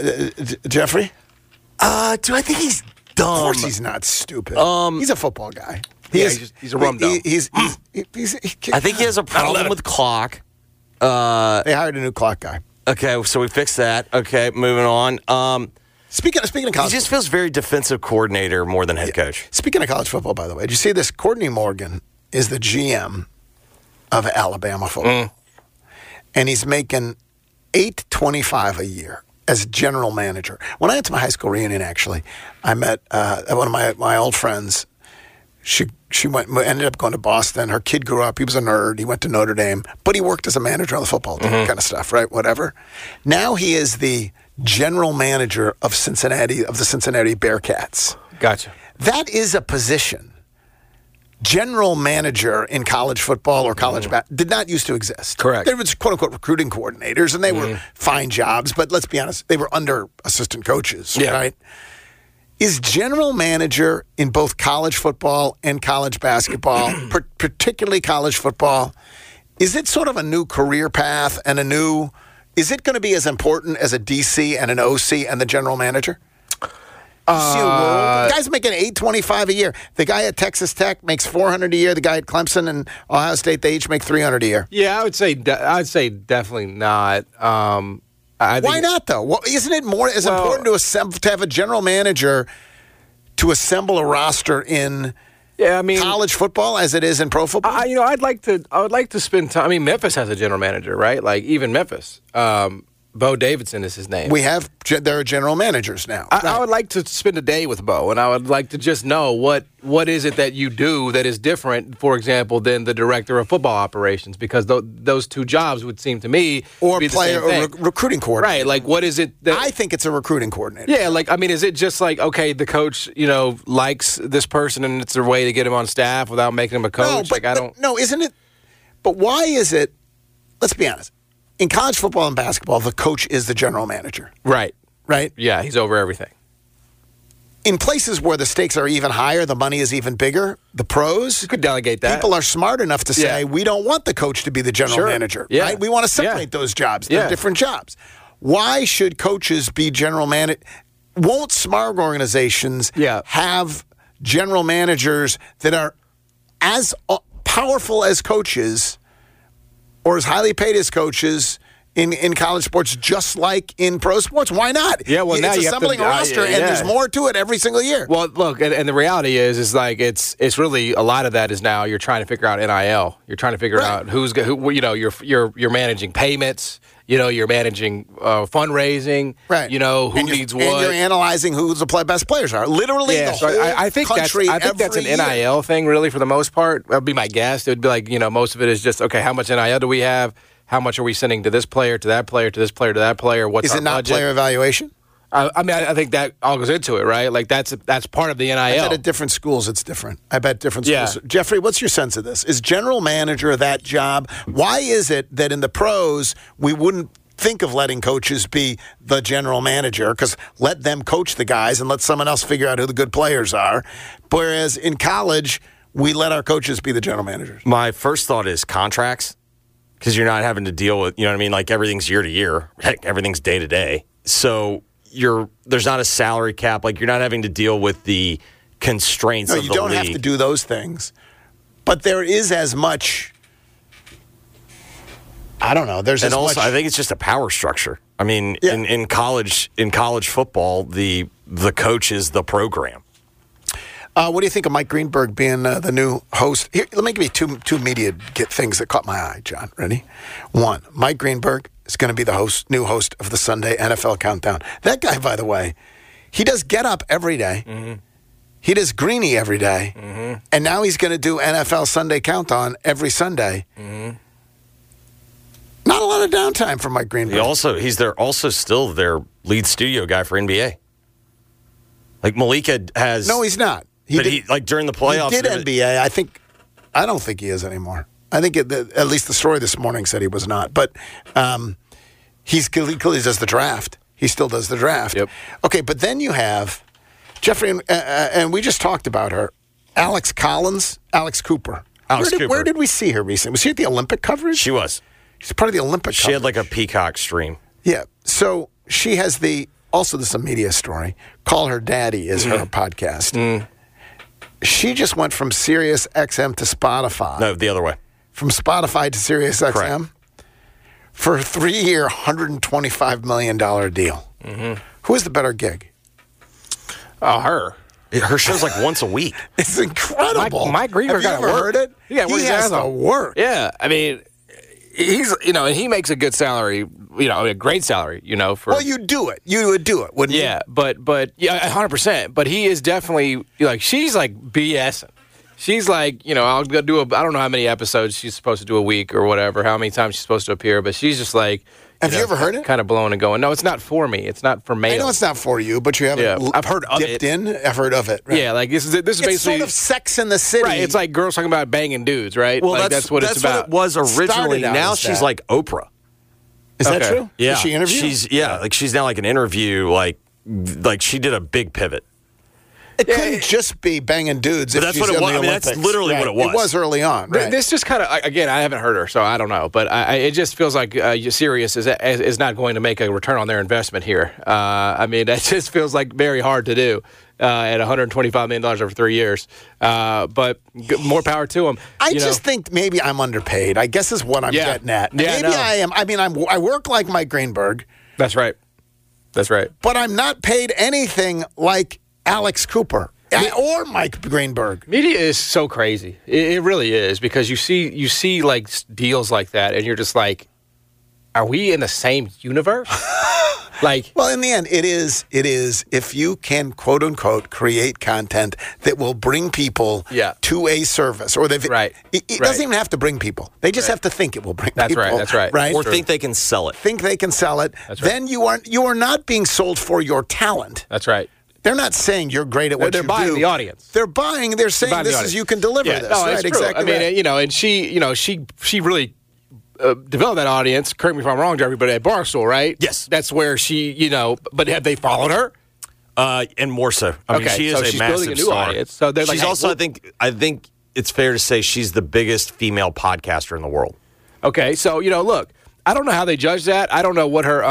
Do I think he's dumb? Of course he's not stupid. He's a football guy. He's a rum-dum. I think he has a problem with clock. They hired a new clock guy. Okay, so we fixed that. Okay, moving on. Speaking of college, he just feels very defensive coordinator more than head coach. Speaking of college football, by the way, did you see this? Courtney Morgan is the GM of Alabama football, and he's making $825 a year as general manager. When I went to my high school reunion, actually, I met one of my old friends. She ended up going to Boston. Her kid grew up. He was a nerd. He went to Notre Dame, but he worked as a manager on the football team, kind of stuff, right? Whatever. Now he is the general manager of the Cincinnati Bearcats. Gotcha. That is a position. General manager in college football or college did not used to exist. Correct. There was quote-unquote recruiting coordinators, and they were fine jobs, but let's be honest, they were under assistant coaches, right? Is general manager in both college football and college basketball, particularly college football, is it sort of a new career path and is it going to be as important as a DC and an OC and the general manager? The guy's making $825 a year. The guy at Texas Tech makes $400 a year. The guy at Clemson and Ohio State, they each make $300 a year. Yeah, I would say definitely not. Why not, though? Well, isn't it more important to have a general manager to assemble a roster in college football as it is in pro football? I would like to spend time. I mean, Memphis has a general manager, right? Like even Memphis. Bo Davidson is his name. There are general managers now. I would like to spend a day with Bo, and I would like to just know what is it that you do that is different, for example, than the director of football operations, because those two jobs would seem to me or be player the same or recruiting coordinator. Right, like what is it that I think it's a recruiting coordinator. Yeah, like I mean, is it just like okay, the coach, likes this person and it's a way to get him on staff without making him a coach? Isn't it? But why is it? Let's be honest. In college football and basketball, the coach is the general manager. Right. Right? Yeah, he's over everything. In places where the stakes are even higher, the money is even bigger, the pros. You could delegate that. People are smart enough to say, we don't want the coach to be the general manager. Yeah. Right? We want to separate those jobs. They're different jobs. Why should coaches be general manager? Won't smart organizations have general managers that are as powerful as coaches or as highly paid as coaches in college sports, just like in pro sports? Why not? Yeah, well, now it's you assembling have to, a roster, and there's more to it every single year. Well, look, and the reality is like it's really a lot of that is now you're trying to figure out NIL. You're trying to figure out who you're managing payments. You're managing fundraising. Right. Who needs what. And you're analyzing who the best players are. Literally, the whole I think country. that's an NIL thing, really, for the most part. That would be my guess. It would be like, most of it is just, okay, how much NIL do we have? How much are we sending to this player, to that player, to this player, to that player? What's our budget? Is it not player evaluation? I think that all goes into it, right? Like that's part of the NIL. I bet at different schools it's different. I bet different schools. Yeah. Jeffrey, what's your sense of this? Is general manager that job? Why is it that in the pros we wouldn't think of letting coaches be the general manager? Because let them coach the guys and let someone else figure out who the good players are. Whereas in college, we let our coaches be the general managers. My first thought is contracts, because you're not having to deal with, like everything's year to year. Heck, everything's day to day. So there's not a salary cap. Like, you're not having to deal with the constraints of the league. No, you don't have to do those things. But there is as much, I don't know. There's and as also, much. I think it's just a power structure. I mean, in college football, the coach is the program. What do you think of Mike Greenberg being the new host? Here, let me give you two media things that caught my eye, John. Ready? One, Mike Greenberg is going to be the new host of the Sunday NFL Countdown. That guy, by the way, he does Get Up every day. Mm-hmm. He does Greeny every day. Mm-hmm. And now he's going to do NFL Sunday Countdown every Sunday. Mm-hmm. Not a lot of downtime for Mike Greenberg. He's still their lead studio guy for NBA. Like, Malika has... No, he's not. He during the playoffs... He did NBA. I don't think he is anymore. I think at least the story this morning said he was not. But he clearly does the draft. He still does the draft. Yep. Okay, but then you have Jeffrey, and we just talked about her, Alex Cooper. Where did we see her recently? Was she at the Olympic coverage? She was. She's part of the Olympic coverage. She had like a Peacock stream. Yeah. So she has also this is a media story. Call Her Daddy is her podcast. Mm. She just went from Sirius XM to Spotify. No, the other way. From Spotify to Sirius XM. Correct. For a 3-year, $125 million deal. Mm-hmm. Who is the better gig? Her. Her show's like once a week. It's incredible. Mike Greenberg got to work. Heard it? Yeah, he has to work. Yeah, I mean, he's and he makes a good salary. A great salary. For well, you do it. You would do it, wouldn't you? Yeah, but 100%. But he is definitely she's like BSing. She's like, I'll go do I don't know how many episodes she's supposed to do a week or whatever, how many times she's supposed to appear, but she's just like, have you ever heard it? Kind of blowing and going, no, it's not for me. It's not for male. I know it's not for you, but you haven't I've heard of dipped in. I've heard of it. Right? Yeah, like this is basically sort of Sex in the City. Right, it's like girls talking about banging dudes, right? Well, like, that's what it's about. That's what it was originally. Now she's like Oprah. Is that true? Yeah. Is she interviewing? She's now like an interview, like she did a big pivot. It couldn't just be banging dudes. But that's what it was. I mean, that's literally what it was. It was early on. Right. This just kind of, again, I haven't heard her, so I don't know. But it just feels like Sirius is not going to make a return on their investment here. I mean, that just feels like very hard to do at $125 million over 3 years. But more power to them. I just think maybe I'm underpaid, I guess is what I'm getting at. Yeah, maybe I am. I mean, I work like Mike Greenberg. That's right. That's right. But I'm not paid anything like Alex Cooper or Mike Greenberg. Media is so crazy. It really is, because you see like deals like that, and you're just like, are we in the same universe? Well, in the end, it is if you can, quote unquote, create content that will bring people to a service, or it doesn't even have to bring people. They just have to think it will bring people. That's right. Or think they can sell it. Think they can sell it. That's right. Then you are not being sold for your talent. That's right. They're not saying you're great at what you do. They're buying the audience. They're saying this is you can deliver this. No, right, exactly. I mean, and she really developed that audience. Correct me if I'm wrong, Jeremy, but at Barstool, right? Yes, that's where she, but have they followed her? And more so. I mean, she is she's a massive building a new star. audience. So they're she's also, I think it's fair to say she's the biggest female podcaster in the world. Okay, so look. I don't know how they judge that. I don't know what her,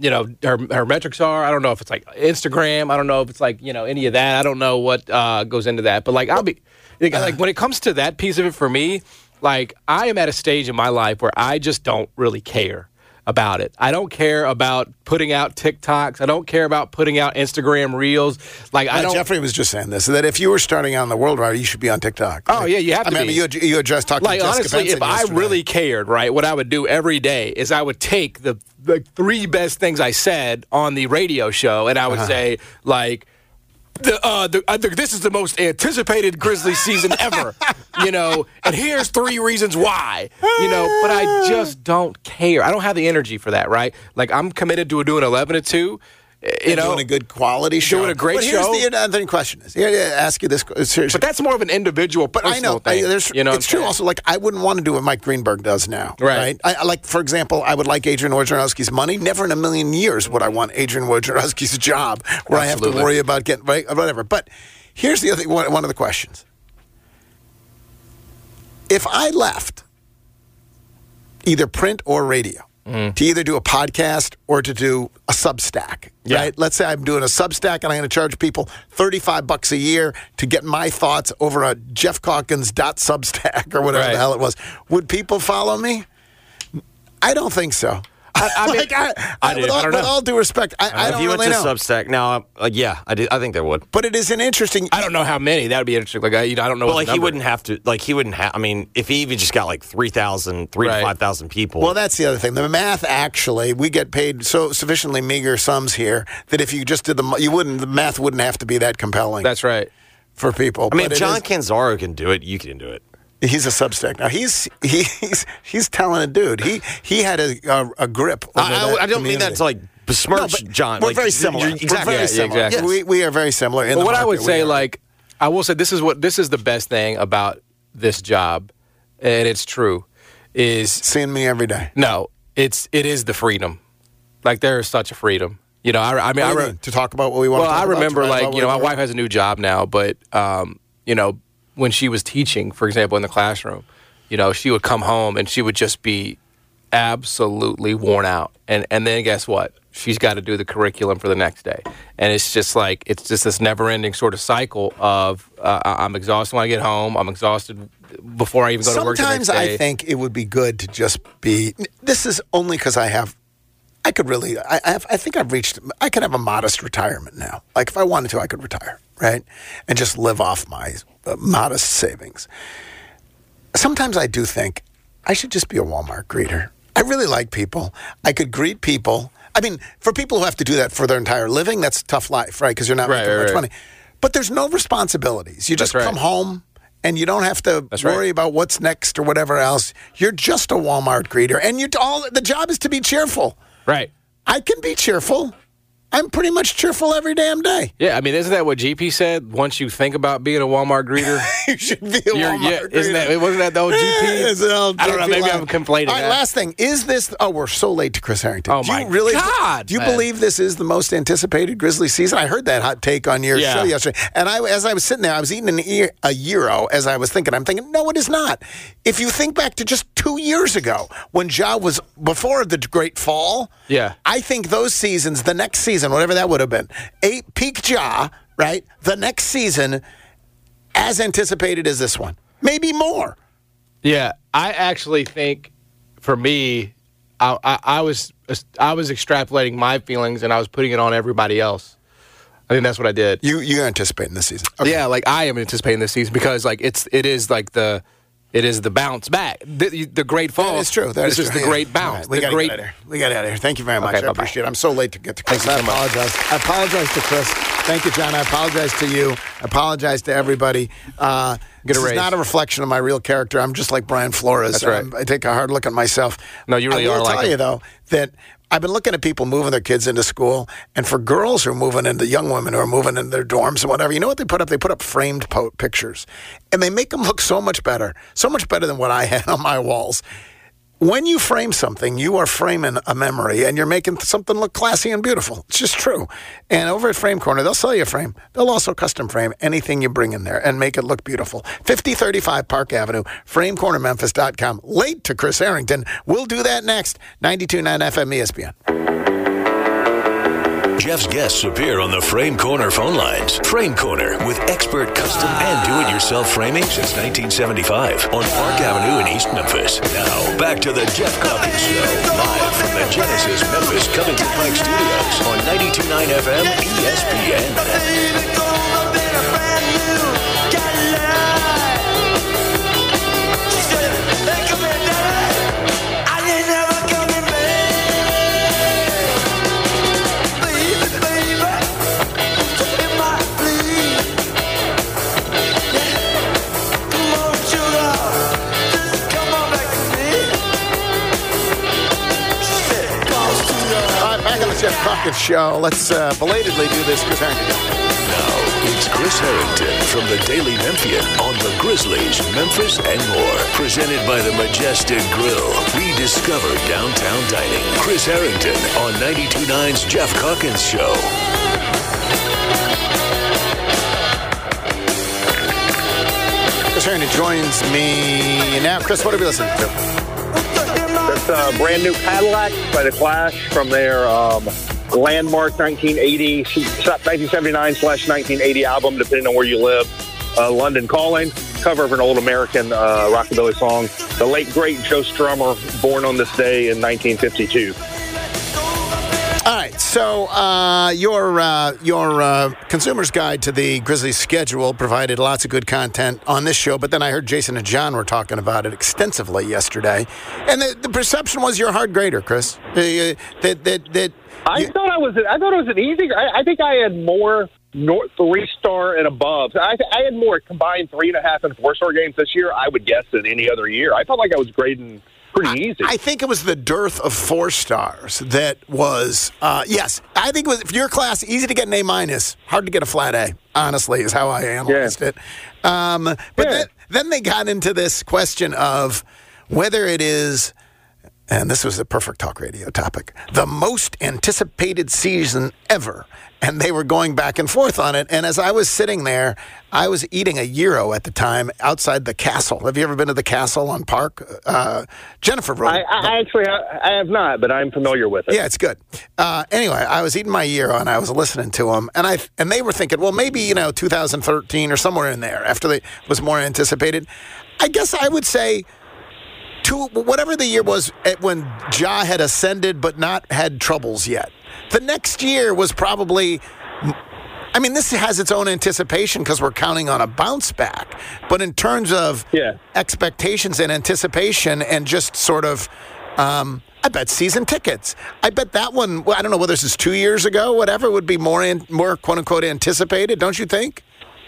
her metrics are. I don't know if it's like Instagram. I don't know if it's like, any of that. I don't know what goes into that. But like, when it comes to that piece of it for me, like I am at a stage in my life where I just don't really care. about it. I don't care about putting out TikToks. I don't care about putting out Instagram Reels. Like Jeffrey was just saying this, that if you were starting on the World Rider, you should be on TikTok. Oh, yeah, you have to be. I mean, you addressed talking to Jessica honestly, Benson if I really cared, right, what I would do every day is I would take the 3 best things I said on the radio show, and I would say, like, this is the most anticipated Grizzlies season ever, and here's 3 reasons why, but I just don't care. I don't have the energy for that, right? Like, I'm committed to doing 11 to 2. Doing a good quality show. Doing a great show. But here's the other question is, ask you this seriously. But that's more of an individual personal thing. It's true also. Like, I wouldn't want to do what Mike Greenberg does now. Right. I like, for example, I would like Adrian Wojnarowski's money. Never in a million years would I want Adrian Wojnarowski's job where I have to worry about getting, right, whatever. But here's the other one of the questions. If I left either print or radio, to either do a podcast or to do a Substack, right? Let's say I'm doing a Substack and I'm going to charge people $35 a year to get my thoughts over a jeffcawkins.substack or whatever the hell it was. Would people follow me? I don't think so. With all due respect, I don't really know. If you went to Substack, now, I think there would. But it is an interesting. I don't know how many. That would be interesting. Like, I don't know. Well, he wouldn't have to. Like, he wouldn't have. I mean, if he even just got like 3,000 to 5,000 people. Well, that's the other thing. The math actually, we get paid so sufficiently meager sums here that if you just did the math wouldn't have to be that compelling. That's right. For people. I mean, if John Canzaro can do it, you can do it. He's a Substack now. He's talented dude. He had a grip. Over I don't mean that to like besmirch John. We're very similar. Exactly. We're very similar. Exactly. Yes. We are very similar. Well, what I would say, I will say, this is the best thing about this job, and it's true, is seeing me every day. No, it is the freedom. Like, there is such a freedom. To talk about what we want. Well, I remember, my wife has a new job now, but when she was teaching, for example, in the classroom, she would come home and she would just be absolutely worn out. And then guess what? She's got to do the curriculum for the next day. And it's just this never-ending sort of cycle of I'm exhausted when I get home. I'm exhausted before I even go to work the next day. Sometimes I think it would be good to just be – this is only because I could have a modest retirement now. Like, if I wanted to, I could retire, right? And just live off my modest savings. Sometimes I do think I should just be a Walmart greeter. I really like people. I could greet people. I mean, for people who have to do that for their entire living, that's a tough life, right? Because you're not making much money. But there's no responsibilities. You just come home. And you don't have to worry about what's next or whatever else. You're just a Walmart greeter. And the job is to be cheerful. Right. I can be cheerful. I'm pretty much cheerful every damn day. Yeah, I mean, isn't that what GP said? Once you think about being a Walmart greeter, you should be a Walmart greeter. Wasn't that the old GP? I don't know. Maybe I'm complaining. All right, last thing. Is this? Oh, we're so late to Chris Harrington. Oh, my God. Do you believe this is the most anticipated Grizzlies season? I heard that hot take on your show yesterday. And as I was sitting there, I was eating a gyro as I was thinking. I'm thinking, no, it is not. If you think back to just 2 years ago when Ja was before the Great Fall, I think those seasons, the next season, whatever that would have been, peak Ja, right? The next season, as anticipated as this one, maybe more. Yeah, I actually think, for me, I was extrapolating my feelings and I was putting it on everybody else. I think that's what I did. You're anticipating this season? Okay. Yeah, like I am anticipating this season because like it is the bounce back, the great fall. It's true. This is the great bounce. Right, we got to get out of here. Thank you very much. I appreciate it. I'm so late to get to Chris. I apologize. I apologize to Chris. Thank you, John. I apologize to you. I apologize to everybody. This is not a reflection of my real character. I'm just like Brian Flores. That's right. I take a hard look at myself. No, you really are like him. I will tell you, though, that I've been looking at people moving their kids into school, and for girls who are moving into, young women who are moving into their dorms and whatever, you know what they put up? They put up framed pictures, and they make them look so much better than what I had on my walls. When you frame something, you are framing a memory, and you're making something look classy and beautiful. It's just true. And over at Frame Corner, they'll sell you a frame. They'll also custom frame anything you bring in there and make it look beautiful. 5035 Park Avenue, framecornermemphis.com. Late to Chris Harrington. We'll do that next. 92.9 FM ESPN. Without a doubt, the Grizzlies are the best team in the Jeff's guests appear on the Frame Corner phone lines. Frame Corner, with expert custom and do-it-yourself framing since 1975 on Park Avenue in East Memphis. Now, back to the Jeff Calkins Show, live from the Genesis Memphis Covington Pike Studios on 92.9 FM ESPN. Jeff Calkins Show. Let's belatedly do this Chris Harrington. Now, it's Chris Harrington from the Daily Memphian on the Grizzlies, Memphis, and more. Presented by the Majestic Grill. Rediscover downtown dining. Chris Harrington on 92.9's Jeff Calkins Show. Chris Harrington joins me now. Chris, what are we listening to? That's a brand new Cadillac by The Clash from their landmark 1979/1980 album, depending on where you live. London Calling, cover of an old American rockabilly song. The late, great Joe Strummer, born on this day in 1952. All right, so your consumer's guide to the Grizzlies schedule provided lots of good content on this show, but then I heard Jason and John were talking about it extensively yesterday, and the perception was you're a hard grader, Chris. I thought it was an easy. I think I had more 3-star and above. I had more combined 3.5 and 4-star games this year, I would guess, than any other year. I felt like I was grading pretty easy. I think it was the dearth of 4 stars that was, yes, I think it was, for your class, easy to get an A-, hard to get a flat A, honestly, is how I analyzed it. But then they got into this question of whether it is, and this was the Perfect Talk Radio topic, the most anticipated season ever. And they were going back and forth on it. And as I was sitting there, I was eating a gyro at the time outside the Castle. Have you ever been to the Castle on Park? Jennifer wrote it. I have not, but I'm familiar with it. Yeah, it's good. Anyway, I was eating my gyro and I was listening to them. And they were thinking, well, maybe, 2013 or somewhere in there after they was more anticipated. I guess I would say whatever the year was when Ja had ascended but not had troubles yet. The next year was probably, this has its own anticipation because we're counting on a bounce back. But in terms of expectations and anticipation and just sort of, I bet season tickets. I bet that one, I don't know whether this is 2 years ago, whatever, would be more quote-unquote anticipated, don't you think?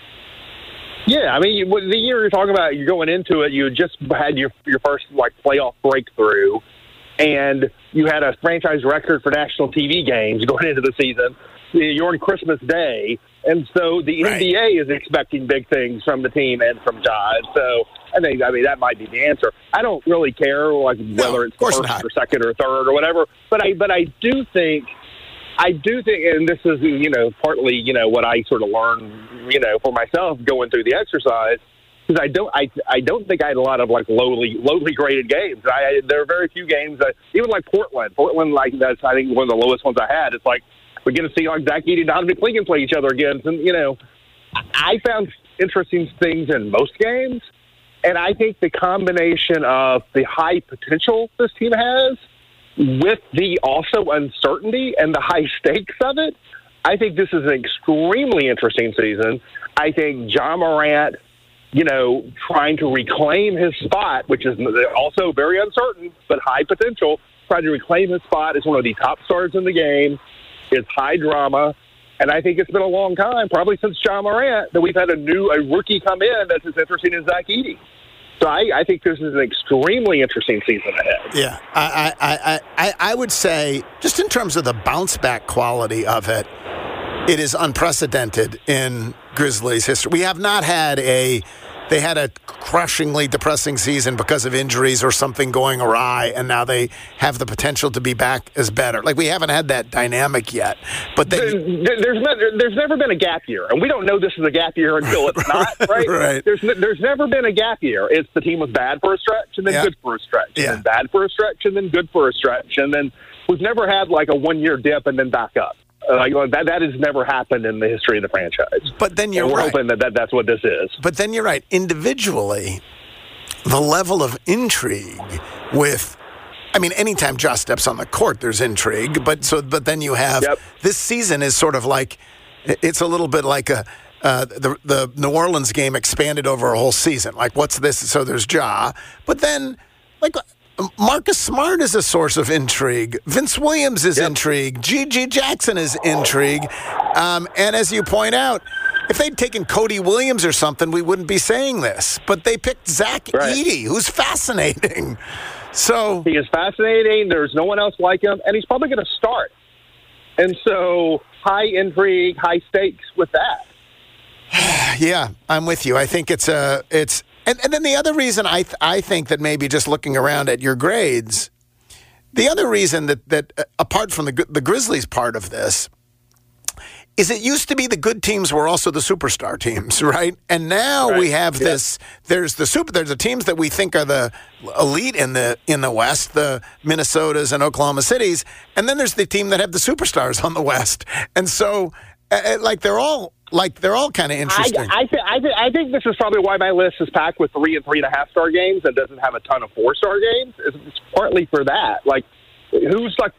Yeah, the year you're talking about, you're going into it, you just had your first playoff breakthrough, and you had a franchise record for national TV games going into the season. You're on Christmas Day, and so the NBA is expecting big things from the team and from Ja. So I think that might be the answer. I don't really care whether it's first or second or third or whatever, but I do think, and this is, partly, what I sort of learned, for myself going through the exercise, because I don't think I had a lot of lowly graded games. There are very few games that, even Portland, that's I think one of the lowest ones I had. It's we get to see Zach Edey and Dominic Clegan play each other again, and I found interesting things in most games, and I think the combination of the high potential this team has with the also uncertainty and the high stakes of it, I think this is an extremely interesting season. I think Ja Morant, trying to reclaim his spot, which is also very uncertain, but high potential, trying to reclaim his spot as one of the top stars in the game, is high drama. And I think it's been a long time, probably since Ja Morant, that we've had a rookie come in that's as interesting as Zach Edey. So I think this is an extremely interesting season ahead. Yeah, I would say, just in terms of the bounce-back quality of it, it is unprecedented in Grizzlies history. We have not had they had a crushingly depressing season because of injuries or something going awry, and now they have the potential to be back as better. We haven't had that dynamic yet. But there's never been a gap year, and we don't know this is a gap year until it's not, right? Right. There's never been a gap year. It's the team was bad for a stretch, and then good for a stretch, and then bad for a stretch, and then good for a stretch, and then we've never had a 1-year dip and then back up. That has never happened in the history of the franchise. But then we're hoping that's what this is. But then you're right. Individually, the level of intrigue with, I mean, anytime Josh steps on the court, there's intrigue. But then you have this season is sort of like, it's a little bit like the New Orleans game expanded over a whole season. Like, what's this? So there's Ja. But then, like, Marcus Smart is a source of intrigue. Vince Williams is intrigue. G.G. Jackson is intrigue. And as you point out, if they'd taken Cody Williams or something, we wouldn't be saying this. But they picked Zach Edey, who's fascinating. So he is fascinating. There's no one else like him, and he's probably going to start. And so high intrigue, high stakes with that. Yeah, I'm with you. I think it's and then the other reason I think that maybe just looking around at your grades, the other reason that apart from the Grizzlies part of this is it used to be the good teams were also the superstar teams, right? And now we have this. There's the teams that we think are the elite in the West, the Minnesotas and Oklahoma Cities, and then there's the team that have the superstars on the West, and so they're all kind of interesting. I think this is probably why my list is packed with 3 and 3.5 star games and doesn't have a ton of 4-star games. It's partly for that. Like, who's like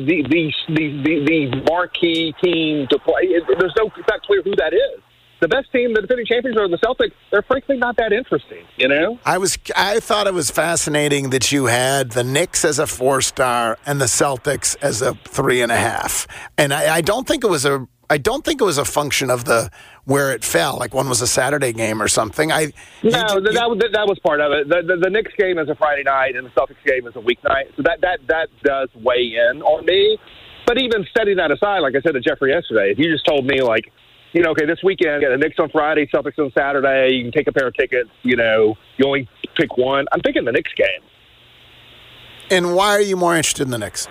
the marquee team to play? It's not clear who that is. The best team, the defending champions, are the Celtics. They're frankly not that interesting, you know? I thought it was fascinating that you had the Knicks as a 4-star and the Celtics as a 3.5. And I don't think it was a function of where it fell. Like one was a Saturday game or something. That was part of it. The Knicks game is a Friday night and the Celtics game is a weeknight. So that does weigh in on me. But even setting that aside, like I said to Jeffrey yesterday, if you just told me like, you know, okay, this weekend, you got the Knicks on Friday, Celtics on Saturday, you can take a pair of tickets, you know, you only pick one. I'm thinking the Knicks game. And why are you more interested in the Knicks?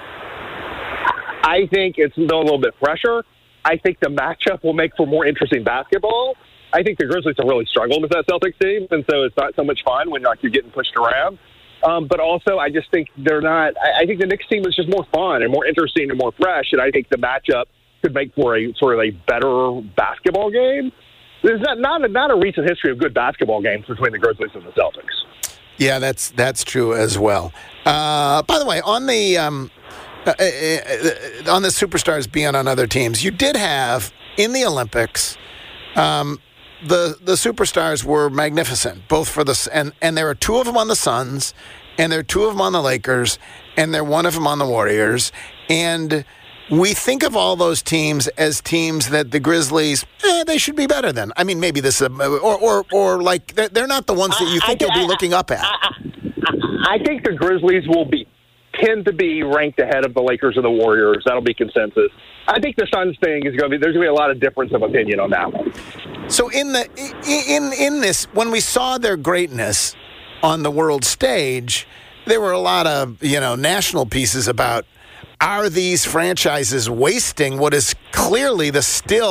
I think it's a little bit fresher. I think the matchup will make for more interesting basketball. I think the Grizzlies have really struggled with that Celtics team, and so it's not so much fun when you're getting pushed around. But also, I just think they're not. I think the Knicks team is just more fun and more interesting and more fresh, and I think the matchup could make for a sort of a better basketball game. There's not a recent history of good basketball games between the Grizzlies and the Celtics. Yeah, that's true as well. By the way, on the superstars being on other teams, you did have in the Olympics, the superstars were magnificent, both for and there are 2 of them on the Suns, and there are 2 of them on the Lakers, and there are 1 of them on the Warriors, and we think of all those teams as teams that the Grizzlies, they should be better than. I mean, maybe this, or like they're not the ones that you think you'll be looking up at. I think the Grizzlies will tend to be ranked ahead of the Lakers or the Warriors. That'll be consensus. I think the Suns thing is there's going to be a lot of difference of opinion on that one. So in this, when we saw their greatness on the world stage, there were a lot of national pieces about, are these franchises wasting what is clearly the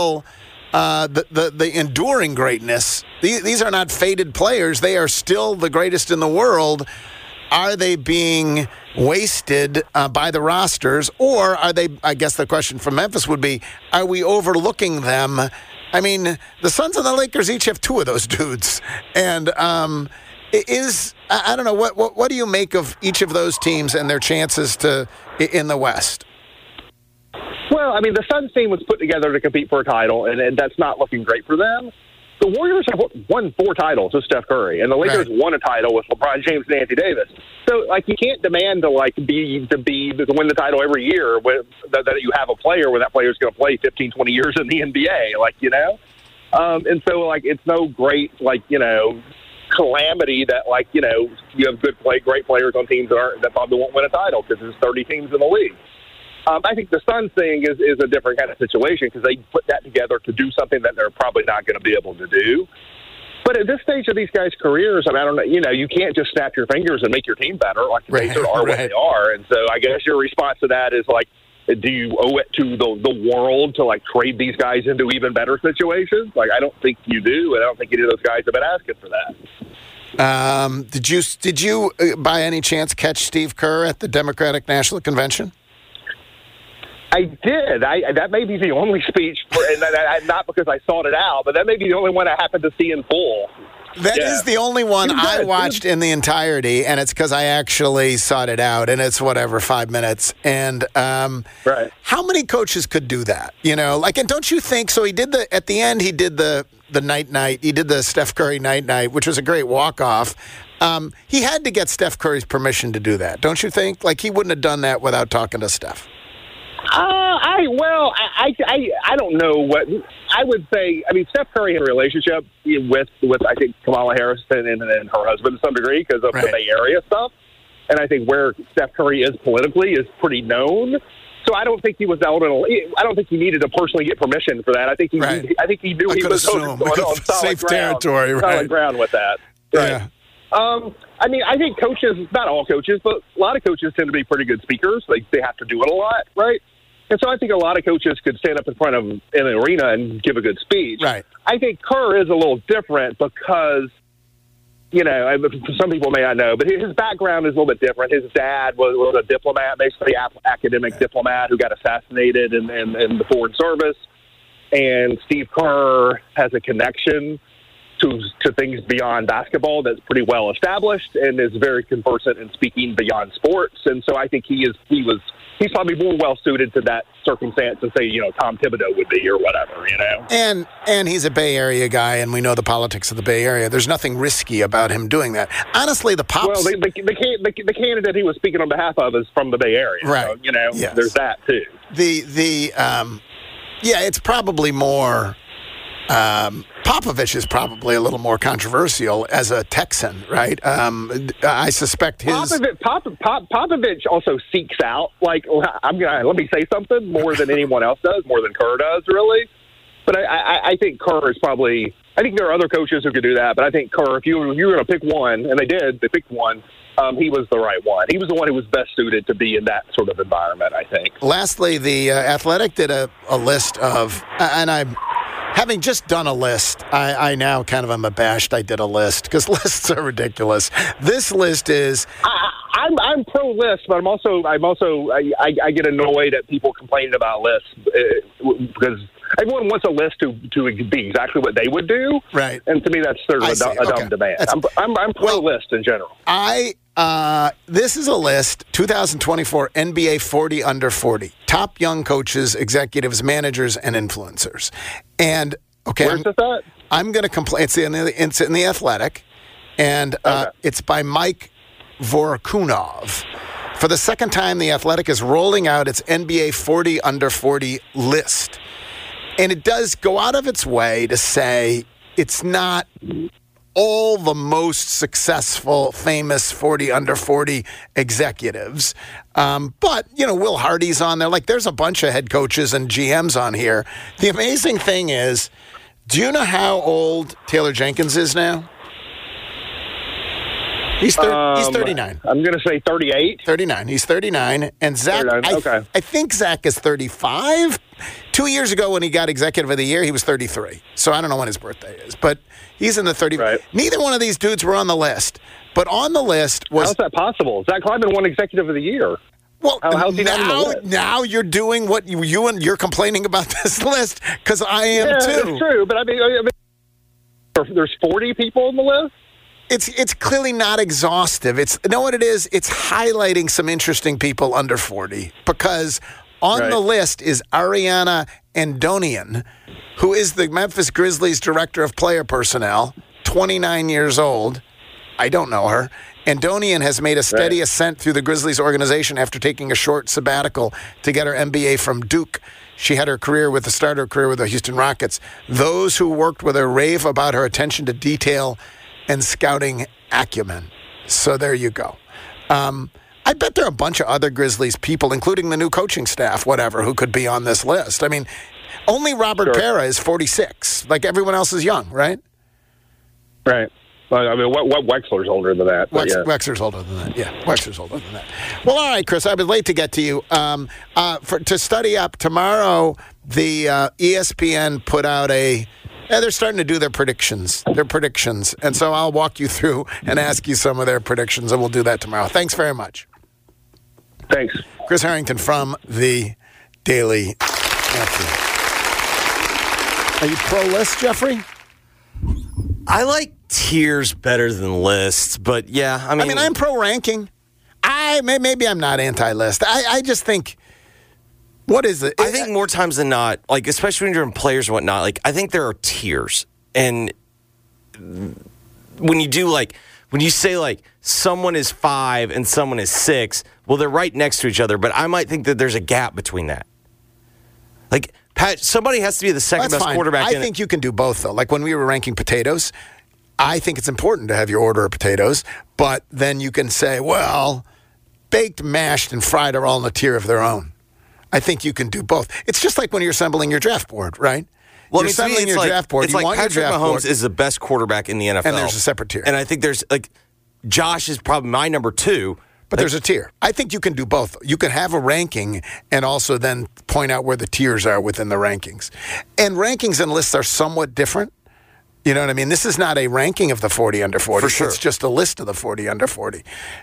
enduring greatness? These are not faded players. They are still the greatest in the world. Are they being wasted by the rosters, or are they, I guess the question from Memphis would be, are we overlooking them? I mean, the Suns and the Lakers each have 2 of those dudes. And I don't know, what do you make of each of those teams and their chances in the West? Well, I mean, the Suns team was put together to compete for a title, and that's not looking great for them. The Warriors have won 4 titles with Steph Curry, and the Lakers won a title with LeBron James and Anthony Davis. So, like, you can't demand to win the title every year that you have a player where that player is going to play 15, 20 years in the NBA, and so, like, it's no great, calamity that, you have great players on teams that probably won't win a title because there's 30 teams in the league. I think the Suns thing is a different kind of situation because they put that together to do something that they're probably not going to be able to do. But at this stage of these guys' careers, I mean, I don't know, you can't just snap your fingers and make your team better. Like, they are what they are. And so I guess your response to that is, do you owe it to the world to, trade these guys into even better situations? I don't think you do, and I don't think any of those guys have been asking for that. Did you by any chance catch Steve Kerr at the Democratic National Convention? I did. That may be the only speech, and not because I sought it out, but that may be the only one I happened to see in full. That is the only one I watched in the entirety, and it's because I actually sought it out, and it's 5 minutes. And how many coaches could do that? And don't you think? So he did at the end, he did the night. He did the Steph Curry night, which was a great walk-off. He had to get Steph Curry's permission to do that, don't you think? Like, he wouldn't have done that without talking to Steph. I don't know what I would say. I mean, Steph Curry had a relationship with I think Kamala Harris and her husband to some degree because of the Bay Area stuff, and I think where Steph Curry is politically is pretty known. So I don't think he was out I don't think he needed to personally get permission for that. I think he knew he was on solid territory, solid ground with that. Right. Yeah. I mean, I think coaches, not all coaches, but a lot of coaches tend to be pretty good speakers. Like, they have to do it a lot, right? And so I think a lot of coaches could stand up in front of an arena and give a good speech. Right. I think Kerr is a little different because, some people may not know, but his background is a little bit different. His dad was a diplomat, basically academic diplomat who got assassinated in the Foreign Service. And Steve Kerr has a connection to things beyond basketball that's pretty well established and is very conversant in speaking beyond sports. And so I think he's probably more well suited to that circumstance than say, Tom Thibodeau would be or whatever, And he's a Bay Area guy, and we know the politics of the Bay Area. There's nothing risky about him doing that. Honestly, the Pops. Well, the candidate he was speaking on behalf of is from the Bay Area, right? So, there's that too. It's probably more. Popovich is probably a little more controversial as a Texan, right? I suspect his Popovich also seeks out, let me say something, more than anyone else does, more than Kerr does, really. But I think Kerr is probably. I think there are other coaches who could do that, but I think Kerr, if you were going to pick one, and they picked one. He was the right one. He was the one who was best suited to be in that sort of environment, I think. Lastly, the Athletic did a list of, and I'm having just done a list. I now kind of am abashed I did a list because lists are ridiculous. This list is. I'm pro list, but I get annoyed at people complaining about lists because everyone wants a list to be exactly what they would do, right? And to me, that's sort of a dumb demand. I'm pro list in general. This is a list, 2024 NBA 40 under 40, top young coaches, executives, managers, and influencers. And where's this at? I'm going to complain. It's in the Athletic, and it's by Mike Vorkunov. For the second time, the Athletic is rolling out its NBA 40 under 40 list. And it does go out of its way to say it's not all the most successful, famous 40 under 40 executives. But, Will Hardy's on there. Like, there's a bunch of head coaches and GMs on here. The amazing thing is, do you know how old Taylor Jenkins is now? He's 39. I'm going to say 38. 39. He's 39. And Zach, I think Zach is 35. 2 years ago when he got Executive of the Year, he was 33. So I don't know when his birthday is. But he's in the 30s. Right. Neither one of these dudes were on the list. But on the list was... How's that possible? Zach Kleiman won Executive of the Year. Well, how's he not in the list? Now you're doing what you're complaining about this list because I am too. It's true. But I mean, there's 40 people on the list? It's clearly not exhaustive. Know what it is? It's highlighting some interesting people under 40 because on the list is Ariana Andonian, who is the Memphis Grizzlies Director of Player Personnel, 29 years old. I don't know her. Andonian has made a steady ascent through the Grizzlies organization after taking a short sabbatical to get her MBA from Duke. She had her career with the Houston Rockets. Those who worked with her rave about her attention to detail and scouting acumen. So there you go. I bet there are a bunch of other Grizzlies people, including the new coaching staff, who could be on this list. I mean, only Robert Pera is 46. Like, everyone else is young, right? Right. I mean, what Wexler's older than that? Wexler's older than that. Yeah, Wexler's older than that. Well, all right, Chris, I was late to get to you. To study up, tomorrow, the ESPN put out they're starting to do their predictions. And so I'll walk you through and ask you some of their predictions, and we'll do that tomorrow. Thanks very much. Thanks. Chris Harrington from the Daily Memphian. Are you pro-list, Jeffrey? I like tiers better than lists, but yeah, I mean, I'm pro-ranking. Maybe I'm not anti-list. I just think, what is it? I think more times than not, like especially when you're in players and whatnot, like I think there are tiers, and when you say like someone is 5 and someone is 6, well, they're right next to each other, but I might think that there's a gap between that. Like, Pat, somebody has to be the second best quarterback. I think you can do both, though. Like when we were ranking potatoes, I think it's important to have your order of potatoes, but then you can say, well, baked, mashed, and fried are all in a tier of their own. I think you can do both. It's just like when you're assembling your draft board, right? Well, you're assembling your draft board. It's like Patrick Mahomes is the best quarterback in the NFL. And there's a separate tier. And I think there's, like, Josh is probably my number 2. But there's a tier. I think you can do both. You can have a ranking and also then point out where the tiers are within the rankings. And rankings and lists are somewhat different. You know what I mean? This is not a ranking of the 40 under 40. For sure. It's just a list of the 40 under 40.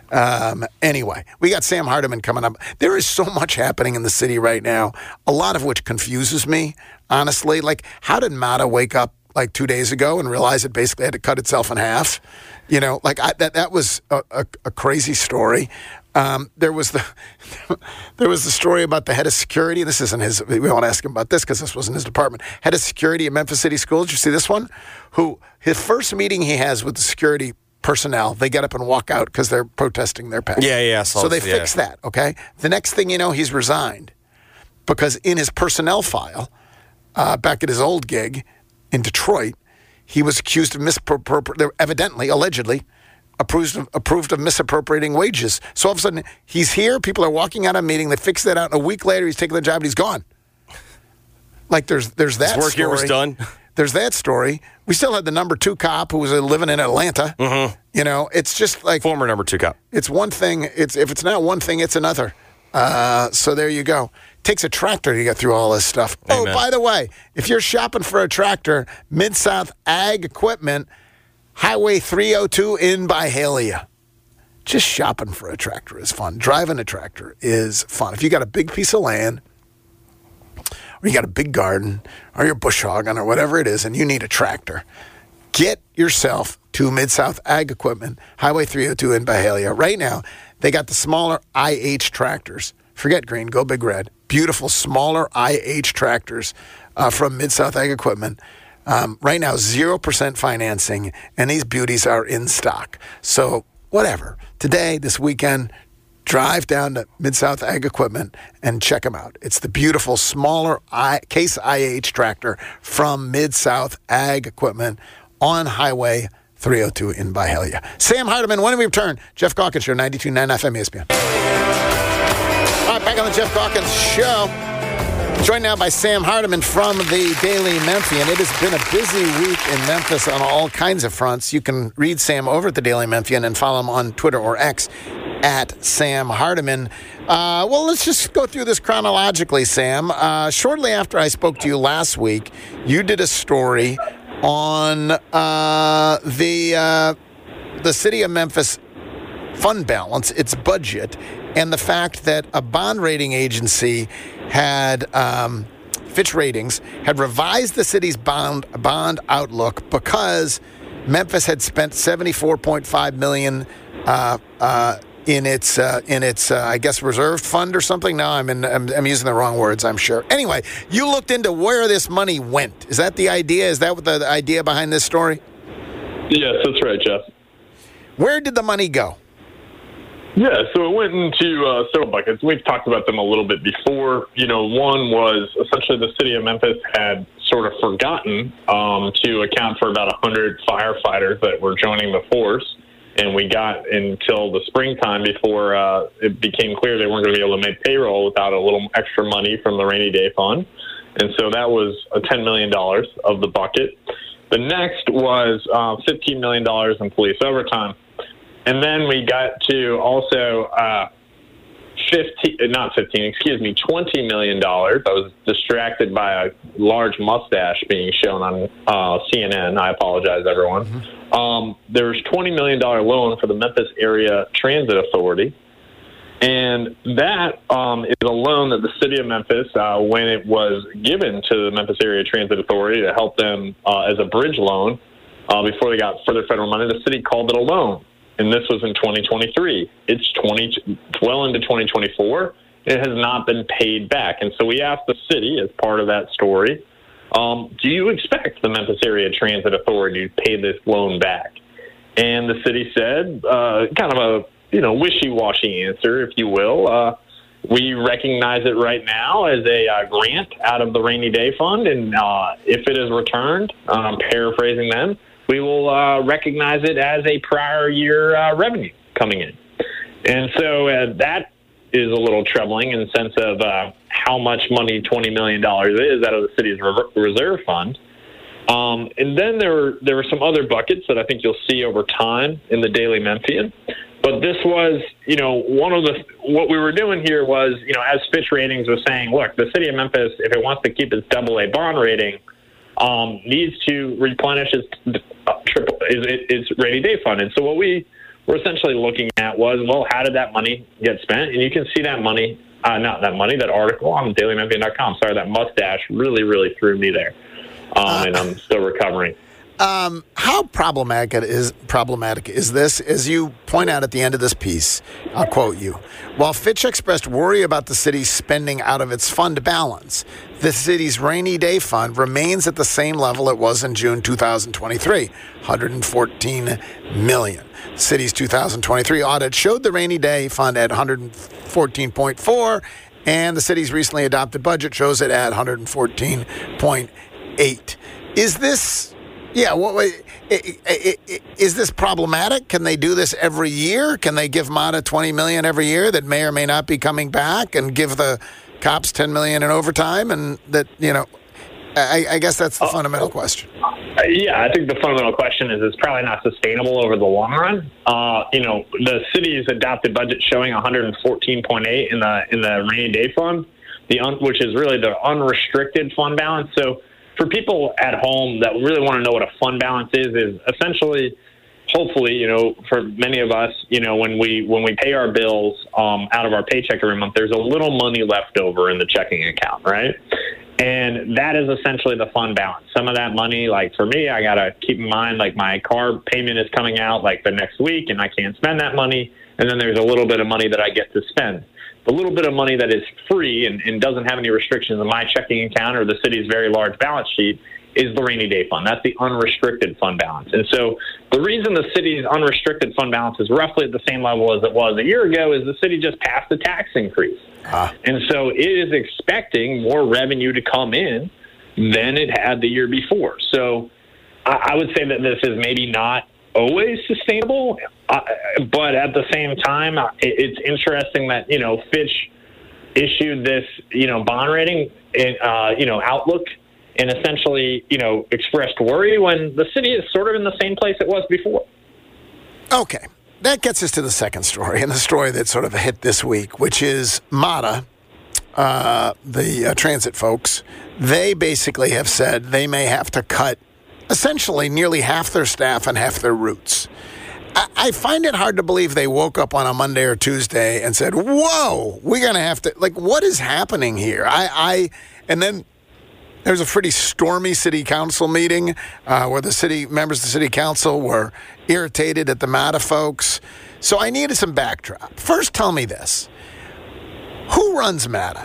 Anyway, we got Sam Hardiman coming up. There is so much happening in the city right now, a lot of which confuses me, honestly. Like, how did Mata wake up like 2 days ago and realize it basically had to cut itself in half? You know, like that was a crazy story. There was the story about the head of security. This isn't his. We won't ask him about this because this wasn't his department. Head of security at Memphis City Schools. Did you see this one? Who his first meeting he has with the security personnel, they get up and walk out because they're protesting their pay. Yeah. So they fix that. Okay. The next thing you know, he's resigned because in his personnel file, back at his old gig in Detroit, he was accused of allegedly approved of misappropriating wages. So all of a sudden, he's here, people are walking out of a meeting, they fix that out, and a week later, he's taking the job and he's gone. Like, there's that His work story. here was done. There's that story. We still had the number 2 cop who was living in Atlanta. Mm-hmm. You know, it's just like... Former number 2 cop. It's one thing. If it's not one thing, it's another. So there you go. Takes a tractor to get through all this stuff. Amen. Oh, by the way, if you're shopping for a tractor, Mid-South Ag Equipment, Highway 302 in Byhalia. Just shopping for a tractor is fun. Driving a tractor is fun. If you got a big piece of land, or you got a big garden, or you're bush hogging, or whatever it is, and you need a tractor, get yourself to Mid-South Ag Equipment, Highway 302 in Byhalia. Right now, they got the smaller IH tractors. Forget green, go big red. Beautiful, smaller IH tractors from Mid-South Ag Equipment. Right now, 0% financing, and these beauties are in stock. So, whatever. Today, this weekend, drive down to Mid-South Ag Equipment and check them out. It's the beautiful, smaller Case IH tractor from Mid-South Ag Equipment on Highway 302 in Byhalia. Sam Hardiman, when we return, Jeff Calkins Show, 92.9 FM ESPN. All right, back on the Jeff Calkins Show. Joined now by Sam Hardiman from the Daily Memphian. It has been a busy week in Memphis on all kinds of fronts. You can read Sam over at the Daily Memphian and follow him on Twitter or X at Sam Hardiman. Well, let's just go through this chronologically, Sam. Shortly after I spoke to you last week, you did a story on the city of Memphis fund balance, its budget, and the fact that a bond rating agency had, Fitch Ratings, had revised the city's bond outlook because Memphis had spent $74.5 million in its I guess reserved fund or something. No, I'm using the wrong words, I'm sure. Anyway, you looked into where this money went. Is that the idea? Is that what the idea behind this story? Yes, that's right, Jeff. Where did the money go? Yeah, so it went into several buckets. We've talked about them a little bit before. You know, one was essentially the city of Memphis had sort of forgotten to account for about 100 firefighters that were joining the force. And we got until the springtime before it became clear they weren't going to be able to make payroll without a little extra money from the rainy day fund. And so that was $10 million of the bucket. The next was $15 million in police overtime. And then we got to also $20 million. I was distracted by a large mustache being shown on CNN. I apologize, everyone. Mm-hmm. There was $20 million loan for the Memphis Area Transit Authority. And that is a loan that the city of Memphis, when it was given to the Memphis Area Transit Authority to help them as a bridge loan before they got further federal money, the city called it a loan. And this was in 2023. It's well into 2024. It has not been paid back. And so we asked the city, as part of that story, do you expect the Memphis Area Transit Authority to pay this loan back? And the city said, kind of a wishy-washy answer, if you will. We recognize it right now as a grant out of the rainy day fund, and if it is returned, paraphrasing them, we will recognize it as a prior year revenue coming in. And so that is a little troubling in the sense of how much money $20 million is out of the city's reserve fund. And then there were some other buckets that I think you'll see over time in the Daily Memphian. But this was, what we were doing here was, as Fitch Ratings was saying, look, the city of Memphis, if it wants to keep its AA bond rating, needs to replenish its rainy day fund. And so what we were essentially looking at was, well, how did that money get spent? And you can see that money, that article on dailymemphian.com. Sorry, that mustache really, really threw me there. And I'm still recovering. How problematic is this? As you point out at the end of this piece, I'll quote you. While Fitch expressed worry about the city's spending out of its fund balance, the city's rainy day fund remains at the same level it was in June 2023, $114 million. The city's 2023 audit showed the rainy day fund at $114.4, and the city's recently adopted budget shows it at $114.8. Is this... Yeah, is this problematic? Can they do this every year? Can they give MATA $20 million every year that may or may not be coming back, and give the cops $10 million in overtime? And that, I guess that's the fundamental question. Yeah, I think the fundamental question is it's probably not sustainable over the long run. The city's adopted budget showing $114.8 in the rainy day fund, which is really the unrestricted fund balance. So for people at home that really want to know what a fund balance is essentially, hopefully, for many of us, when we pay our bills out of our paycheck every month, there's a little money left over in the checking account, right? And that is essentially the fund balance. Some of that money, like for me, I got to keep in mind, like my car payment is coming out like the next week and I can't spend that money. And then there's a little bit of money that I get to spend. The little bit of money that is free and doesn't have any restrictions on my checking account or the city's very large balance sheet is the rainy day fund. That's the unrestricted fund balance. And so the reason the city's unrestricted fund balance is roughly at the same level as it was a year ago is the city just passed a tax increase. And so it is expecting more revenue to come in than it had the year before. So I would say that this is maybe not always sustainable, but at the same time, it's interesting that, Fitch issued this, bond rating outlook and essentially, expressed worry when the city is sort of in the same place it was before. Okay. That gets us to the second story, and the story that sort of hit this week, which is MATA, the transit folks. They basically have said they may have to cut essentially nearly half their staff and half their routes. I find it hard to believe they woke up on a Monday or Tuesday and said, whoa, we're going to have to, what is happening here? And then there was a pretty stormy city council meeting where the members of the city council were irritated at the MATA folks. So I needed some backdrop. First, tell me this. Who runs MATA?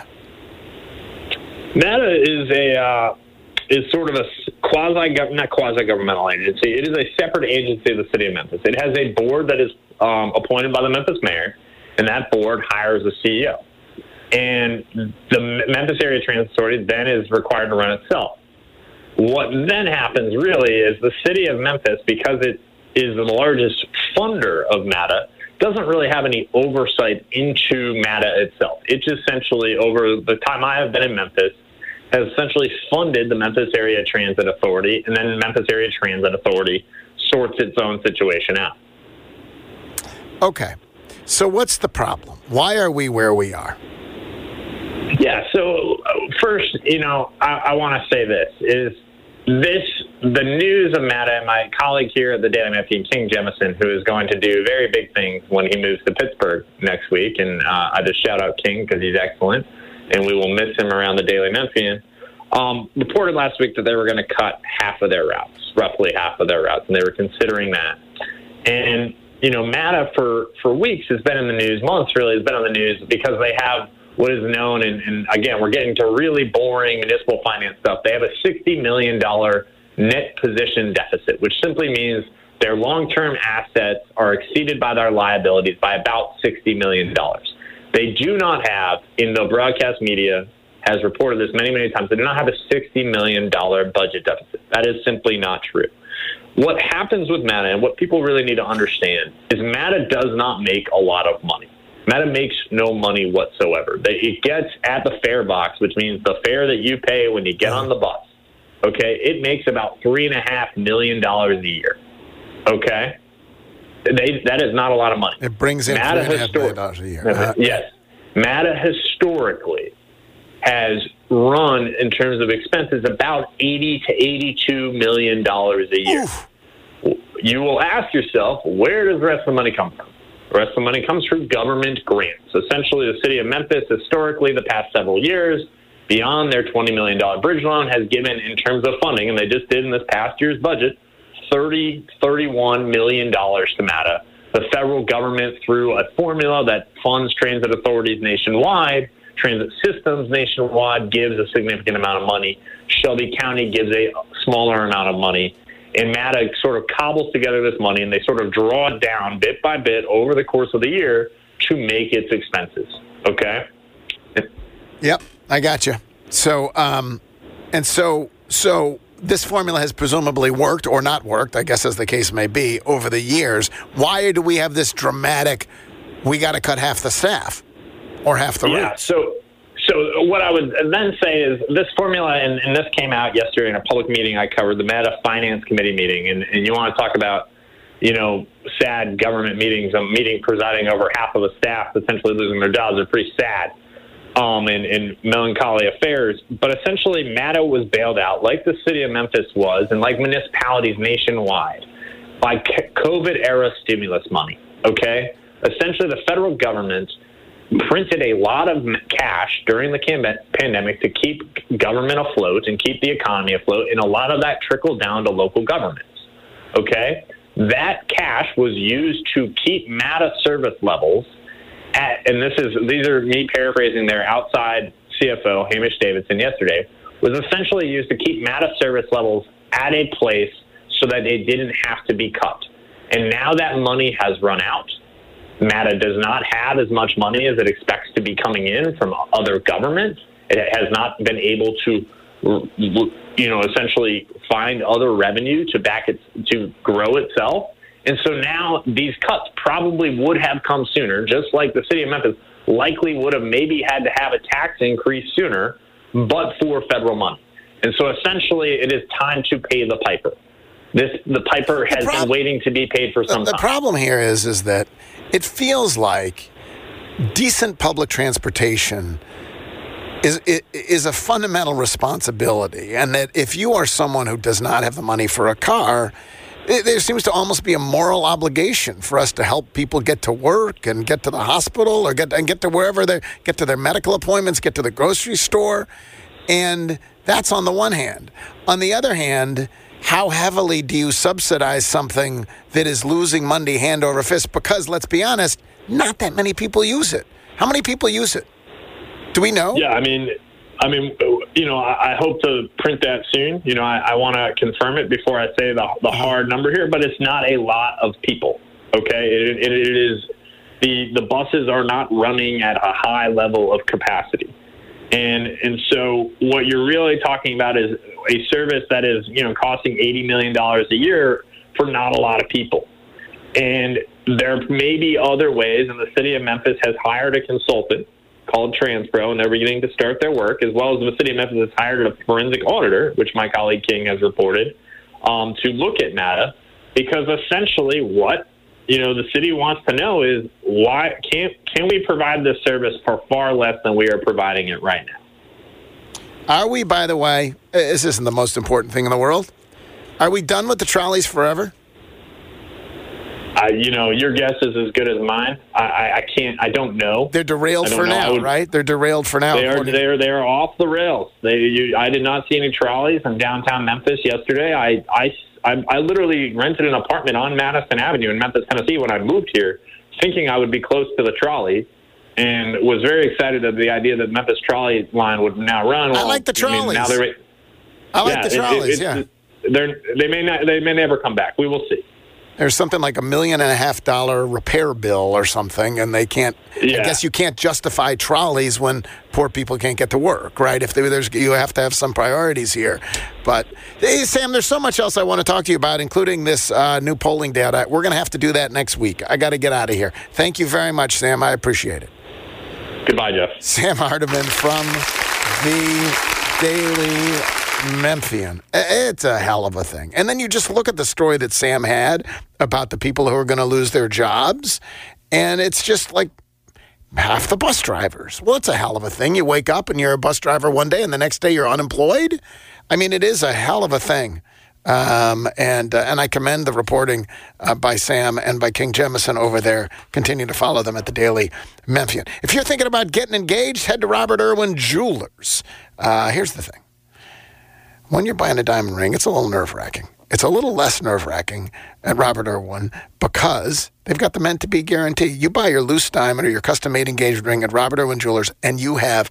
MATA is sort of a not quasi-governmental agency. It is a separate agency of the city of Memphis. It has a board that is appointed by the Memphis mayor, and that board hires a CEO. And the Memphis Area Transit Authority then is required to run itself. What then happens really is the city of Memphis, because it is the largest funder of MATA, doesn't really have any oversight into MATA itself. It just essentially, over the time I have been in Memphis, has essentially funded the Memphis Area Transit Authority, and then the Memphis Area Transit Authority sorts its own situation out. Okay. So what's the problem? Why are we where we are? Yeah, so first, I want to say this, is the news of Matta and my colleague here at the Daily Memphian, King Jemison, who is going to do very big things when he moves to Pittsburgh next week. And I just shout out King because he's excellent, and we will miss him around the Daily Memphian. Reported last week that they were going to cut half of their routes, roughly half of their routes, and they were considering that. And, Matta for weeks has been in the news, months really has been on the news because they have what is known, and again, we're getting to really boring municipal finance stuff. They have a $60 million net position deficit, which simply means their long-term assets are exceeded by their liabilities by about $60 million. They do not have, in the broadcast media, has reported this many, many times, they do not have a $60 million budget deficit. That is simply not true. What happens with Matta, and what people really need to understand, is Matta does not make a lot of money. Matta makes no money whatsoever. It gets at the fare box, which means the fare that you pay when you get on the bus. Okay, it makes about $3.5 million a year. Okay, that is not a lot of money. It brings in $3.5 million a year. Yes, Matta historically has run in terms of expenses about $80 to $82 million a year. Oof. You will ask yourself, where does the rest of the money come from? The rest of the money comes from government grants. Essentially, the city of Memphis, historically, the past several years, beyond their $20 million bridge loan, has given, in terms of funding, and they just did in this past year's budget, $31 million to Matta. The federal government, through a formula that funds transit authorities nationwide, transit systems nationwide, gives a significant amount of money. Shelby County gives a smaller amount of money. And Matta sort of cobbles together this money, and they sort of draw it down bit by bit over the course of the year to make its expenses. Okay? Yep, I got you. So, so this formula has presumably worked or not worked, I guess as the case may be, over the years. Why do we have this dramatic, we got to cut half the staff or half the routes? So what I would then say is this formula, and this came out yesterday in a public meeting I covered, the Matta Finance Committee meeting, and you want to talk about, sad government meetings, a meeting presiding over half of the staff essentially losing their jobs are pretty sad and melancholy affairs. But essentially, Matta was bailed out, like the city of Memphis was, and like municipalities nationwide, by COVID-era stimulus money, okay? Essentially, the federal government printed a lot of cash during the pandemic to keep government afloat and keep the economy afloat, and a lot of that trickled down to local governments, okay? That cash was used to keep Matta service levels at, and these are me paraphrasing their outside CFO, Hamish Davidson, yesterday, was essentially used to keep Matta service levels at a place so that they didn't have to be cut. And now that money has run out. Matta does not have as much money as it expects to be coming in from other governments. It has not been able to, essentially find other revenue to grow itself. And so now these cuts probably would have come sooner, just like the city of Memphis likely would have maybe had to have a tax increase sooner, but for federal money. And so essentially it is time to pay the piper. The piper has been waiting to be paid for some time. The problem here is that it feels like decent public transportation is a fundamental responsibility, and that if you are someone who does not have the money for a car, there seems to almost be a moral obligation for us to help people get to work and get to the hospital or get to wherever they get to their medical appointments, get to the grocery store. And that's on the one hand. On the other hand, how heavily do you subsidize something that is losing money hand over fist? Because let's be honest, not that many people use it. How many people use it? Do we know? Yeah, I mean, I hope to print that soon. I want to confirm it before I say the hard number here, but it's not a lot of people. Okay, it is the buses are not running at a high level of capacity, and so what you're really talking about is a service that is costing $80 million a year for not a lot of people. And there may be other ways, and the city of Memphis has hired a consultant called TransPro, and they're beginning to start their work, as well as the city of Memphis has hired a forensic auditor, which my colleague King has reported, to look at Matta, because essentially what the city wants to know is why can we provide this service for far less than we are providing it right now? Are we, by the way, this isn't the most important thing in the world, are we done with the trolleys forever? Your guess is as good as mine. I don't know. They're derailed for now, right? They're derailed for now. They are off the rails. I did not see any trolleys in downtown Memphis yesterday. I literally rented an apartment on Madison Avenue in Memphis, Tennessee when I moved here, thinking I would be close to the trolley, and was very excited at the idea that Memphis trolley line would now run. I like the trolleys. I like the trolleys, They may never come back. We will see. There's something like $1.5 million repair bill or something, and they can't. Yeah. I guess you can't justify trolleys when poor people can't get to work, right? You have to have some priorities here. But hey, Sam, there's so much else I want to talk to you about, including this new polling data. We're going to have to do that next week. I got to get out of here. Thank you very much, Sam. I appreciate it. Goodbye, Jeff. Sam Hardiman from the Daily Memphian. It's a hell of a thing. And then you just look at the story that Sam had about the people who are going to lose their jobs, and it's just like half the bus drivers. Well, it's a hell of a thing. You wake up and you're a bus driver one day, and the next day you're unemployed. I mean, it is a hell of a thing. And I commend the reporting by Sam and by King Jemison over there. Continue to follow them at the Daily Memphian. If you're thinking about getting engaged, head to Robert Irwin Jewelers. Here's the thing. When you're buying a diamond ring, it's a little nerve-wracking. It's a little less nerve-wracking at Robert Irwin because they've got the meant-to-be guarantee. You buy your loose diamond or your custom-made engagement ring at Robert Irwin Jewelers, and you have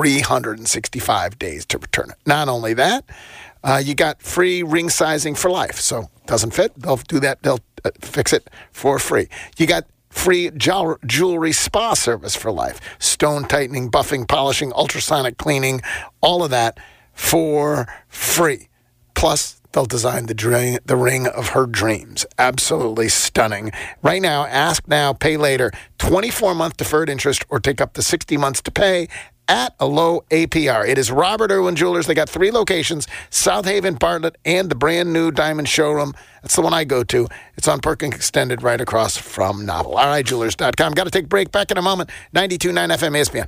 365 days to return it. Not only that, you got free ring sizing for life. So doesn't fit, they'll do that. They'll fix it for free. You got free jewelry spa service for life. Stone tightening, buffing, polishing, ultrasonic cleaning, all of that for free. Plus, they'll design the ring of her dreams. Absolutely stunning. Right now, ask now, pay later. 24-month deferred interest or take up to 60 months to pay at a low APR. It is Robert Irwin Jewelers. They got 3 locations, South Haven, Bartlett, and the brand new Diamond Showroom. That's the one I go to. It's on Perkins Extended right across from Novel. RIJewelers.com. Got to take a break. Back in a moment. 92.9 FM ESPN.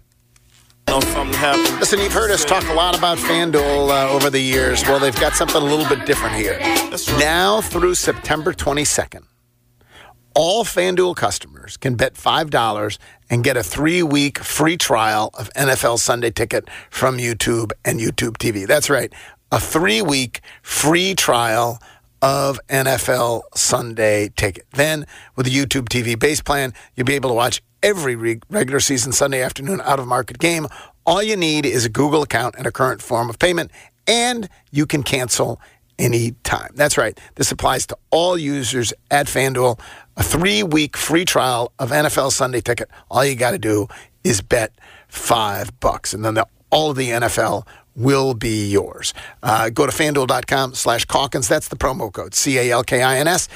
Listen, you've heard us talk a lot about FanDuel over the years. Well, they've got something a little bit different here. Now through September 22nd, all FanDuel customers can bet $5 and get a 3-week free trial of NFL Sunday Ticket from YouTube and YouTube TV. That's right, a 3-week free trial of NFL Sunday Ticket. Then, with the YouTube TV base plan, you'll be able to watch every regular season Sunday afternoon out-of-market game. All you need is a Google account and a current form of payment, and you can cancel any time. That's right. This applies to all users at FanDuel. A 3-week free trial of NFL Sunday Ticket. All you got to do is bet $5, and then all of the NFL will be yours. Go to FanDuel.com/Calkins. That's the promo code. CALKINS.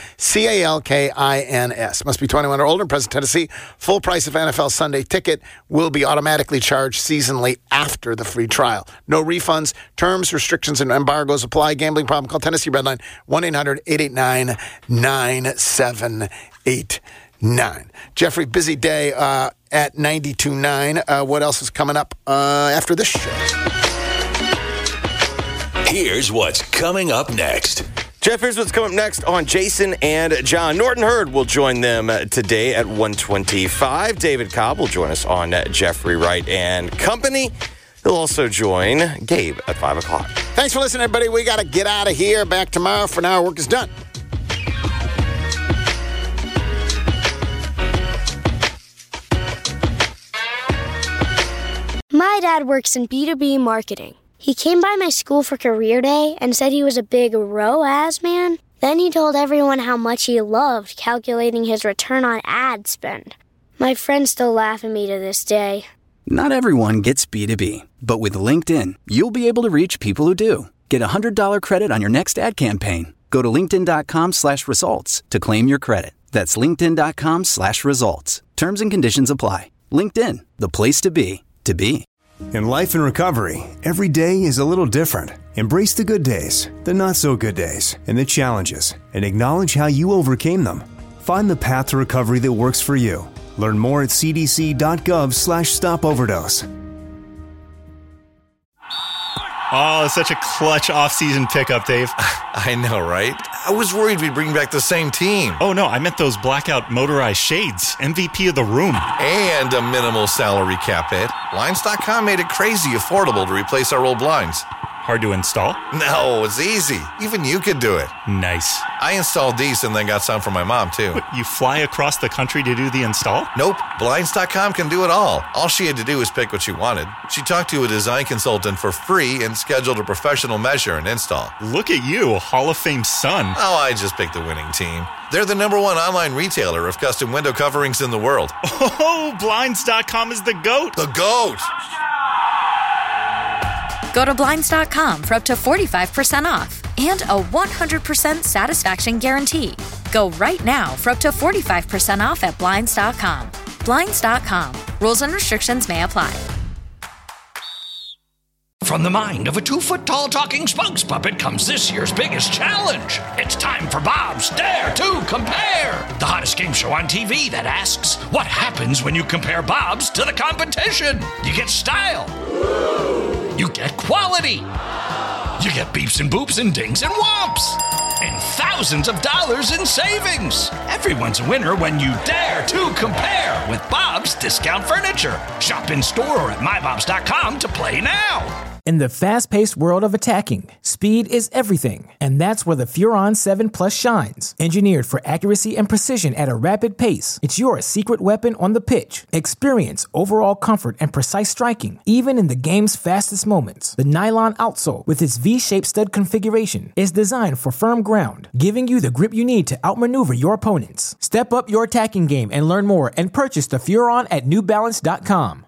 CALKINS. Must be 21 or older. Present Tennessee. Full price of NFL Sunday Ticket will be automatically charged seasonally after the free trial. No refunds. Terms, restrictions, and embargoes apply. Gambling problem? Call Tennessee Redline 1-800-889-9789. Jeffrey, busy day at 92.9. What else is coming up after this show? Here's what's coming up next. Jeff, here's what's coming up next on Jason and John. Norton Hurd will join them today at 1:25. David Cobb will join us on Jeffrey Wright and Company. He'll also join Gabe at 5 o'clock. Thanks for listening, everybody. We got to get out of here. Back tomorrow. For now, our work is done. My dad works in B2B marketing. He came by my school for career day and said he was a big ROAS man. Then he told everyone how much he loved calculating his return on ad spend. My friends still laugh at me to this day. Not everyone gets B2B, but with LinkedIn, you'll be able to reach people who do. Get a $100 credit on your next ad campaign. Go to linkedin.com/results to claim your credit. That's linkedin.com/results. Terms and conditions apply. LinkedIn, the place to be, to be. In life and recovery, every day is a little different. Embrace the good days, the not-so-good days, and the challenges, and acknowledge how you overcame them. Find the path to recovery that works for you. Learn more at cdc.gov/stopoverdose. Oh, such a clutch off-season pickup, Dave. I know, right? I was worried we'd bring back the same team. Oh, no, I meant those blackout motorized shades. MVP of the room. And a minimal salary cap hit. Blinds.com made it crazy affordable to replace our old blinds. Hard to install? No, it's easy. Even you could do it. Nice. I installed these and then got some for my mom, too. What, you fly across the country to do the install? Nope. Blinds.com can do it all. All she had to do was pick what she wanted. She talked to a design consultant for free and scheduled a professional measure and install. Look at you, Hall of Fame son. Oh, I just picked the winning team. They're the #1 online retailer of custom window coverings in the world. Oh, Blinds.com is the GOAT. The GOAT! Go to Blinds.com for up to 45% off and a 100% satisfaction guarantee. Go right now for up to 45% off at Blinds.com. Blinds.com. Rules and restrictions may apply. From the mind of a 2-foot-tall talking spokes puppet comes this year's biggest challenge. It's time for Bob's Dare to Compare, the hottest game show on TV that asks, what happens when you compare Bob's to the competition? You get style. You get quality. You get beeps and boops and dings and whomps. And thousands of dollars in savings. Everyone's a winner when you dare to compare with Bob's Discount Furniture. Shop in store or at mybobs.com to play now. In the fast-paced world of attacking, speed is everything, and that's where the Furon 7 Plus shines. Engineered for accuracy and precision at a rapid pace, it's your secret weapon on the pitch. Experience overall comfort and precise striking, even in the game's fastest moments. The nylon outsole, with its V-shaped stud configuration, is designed for firm ground, giving you the grip you need to outmaneuver your opponents. Step up your attacking game and learn more and purchase the Furon at NewBalance.com.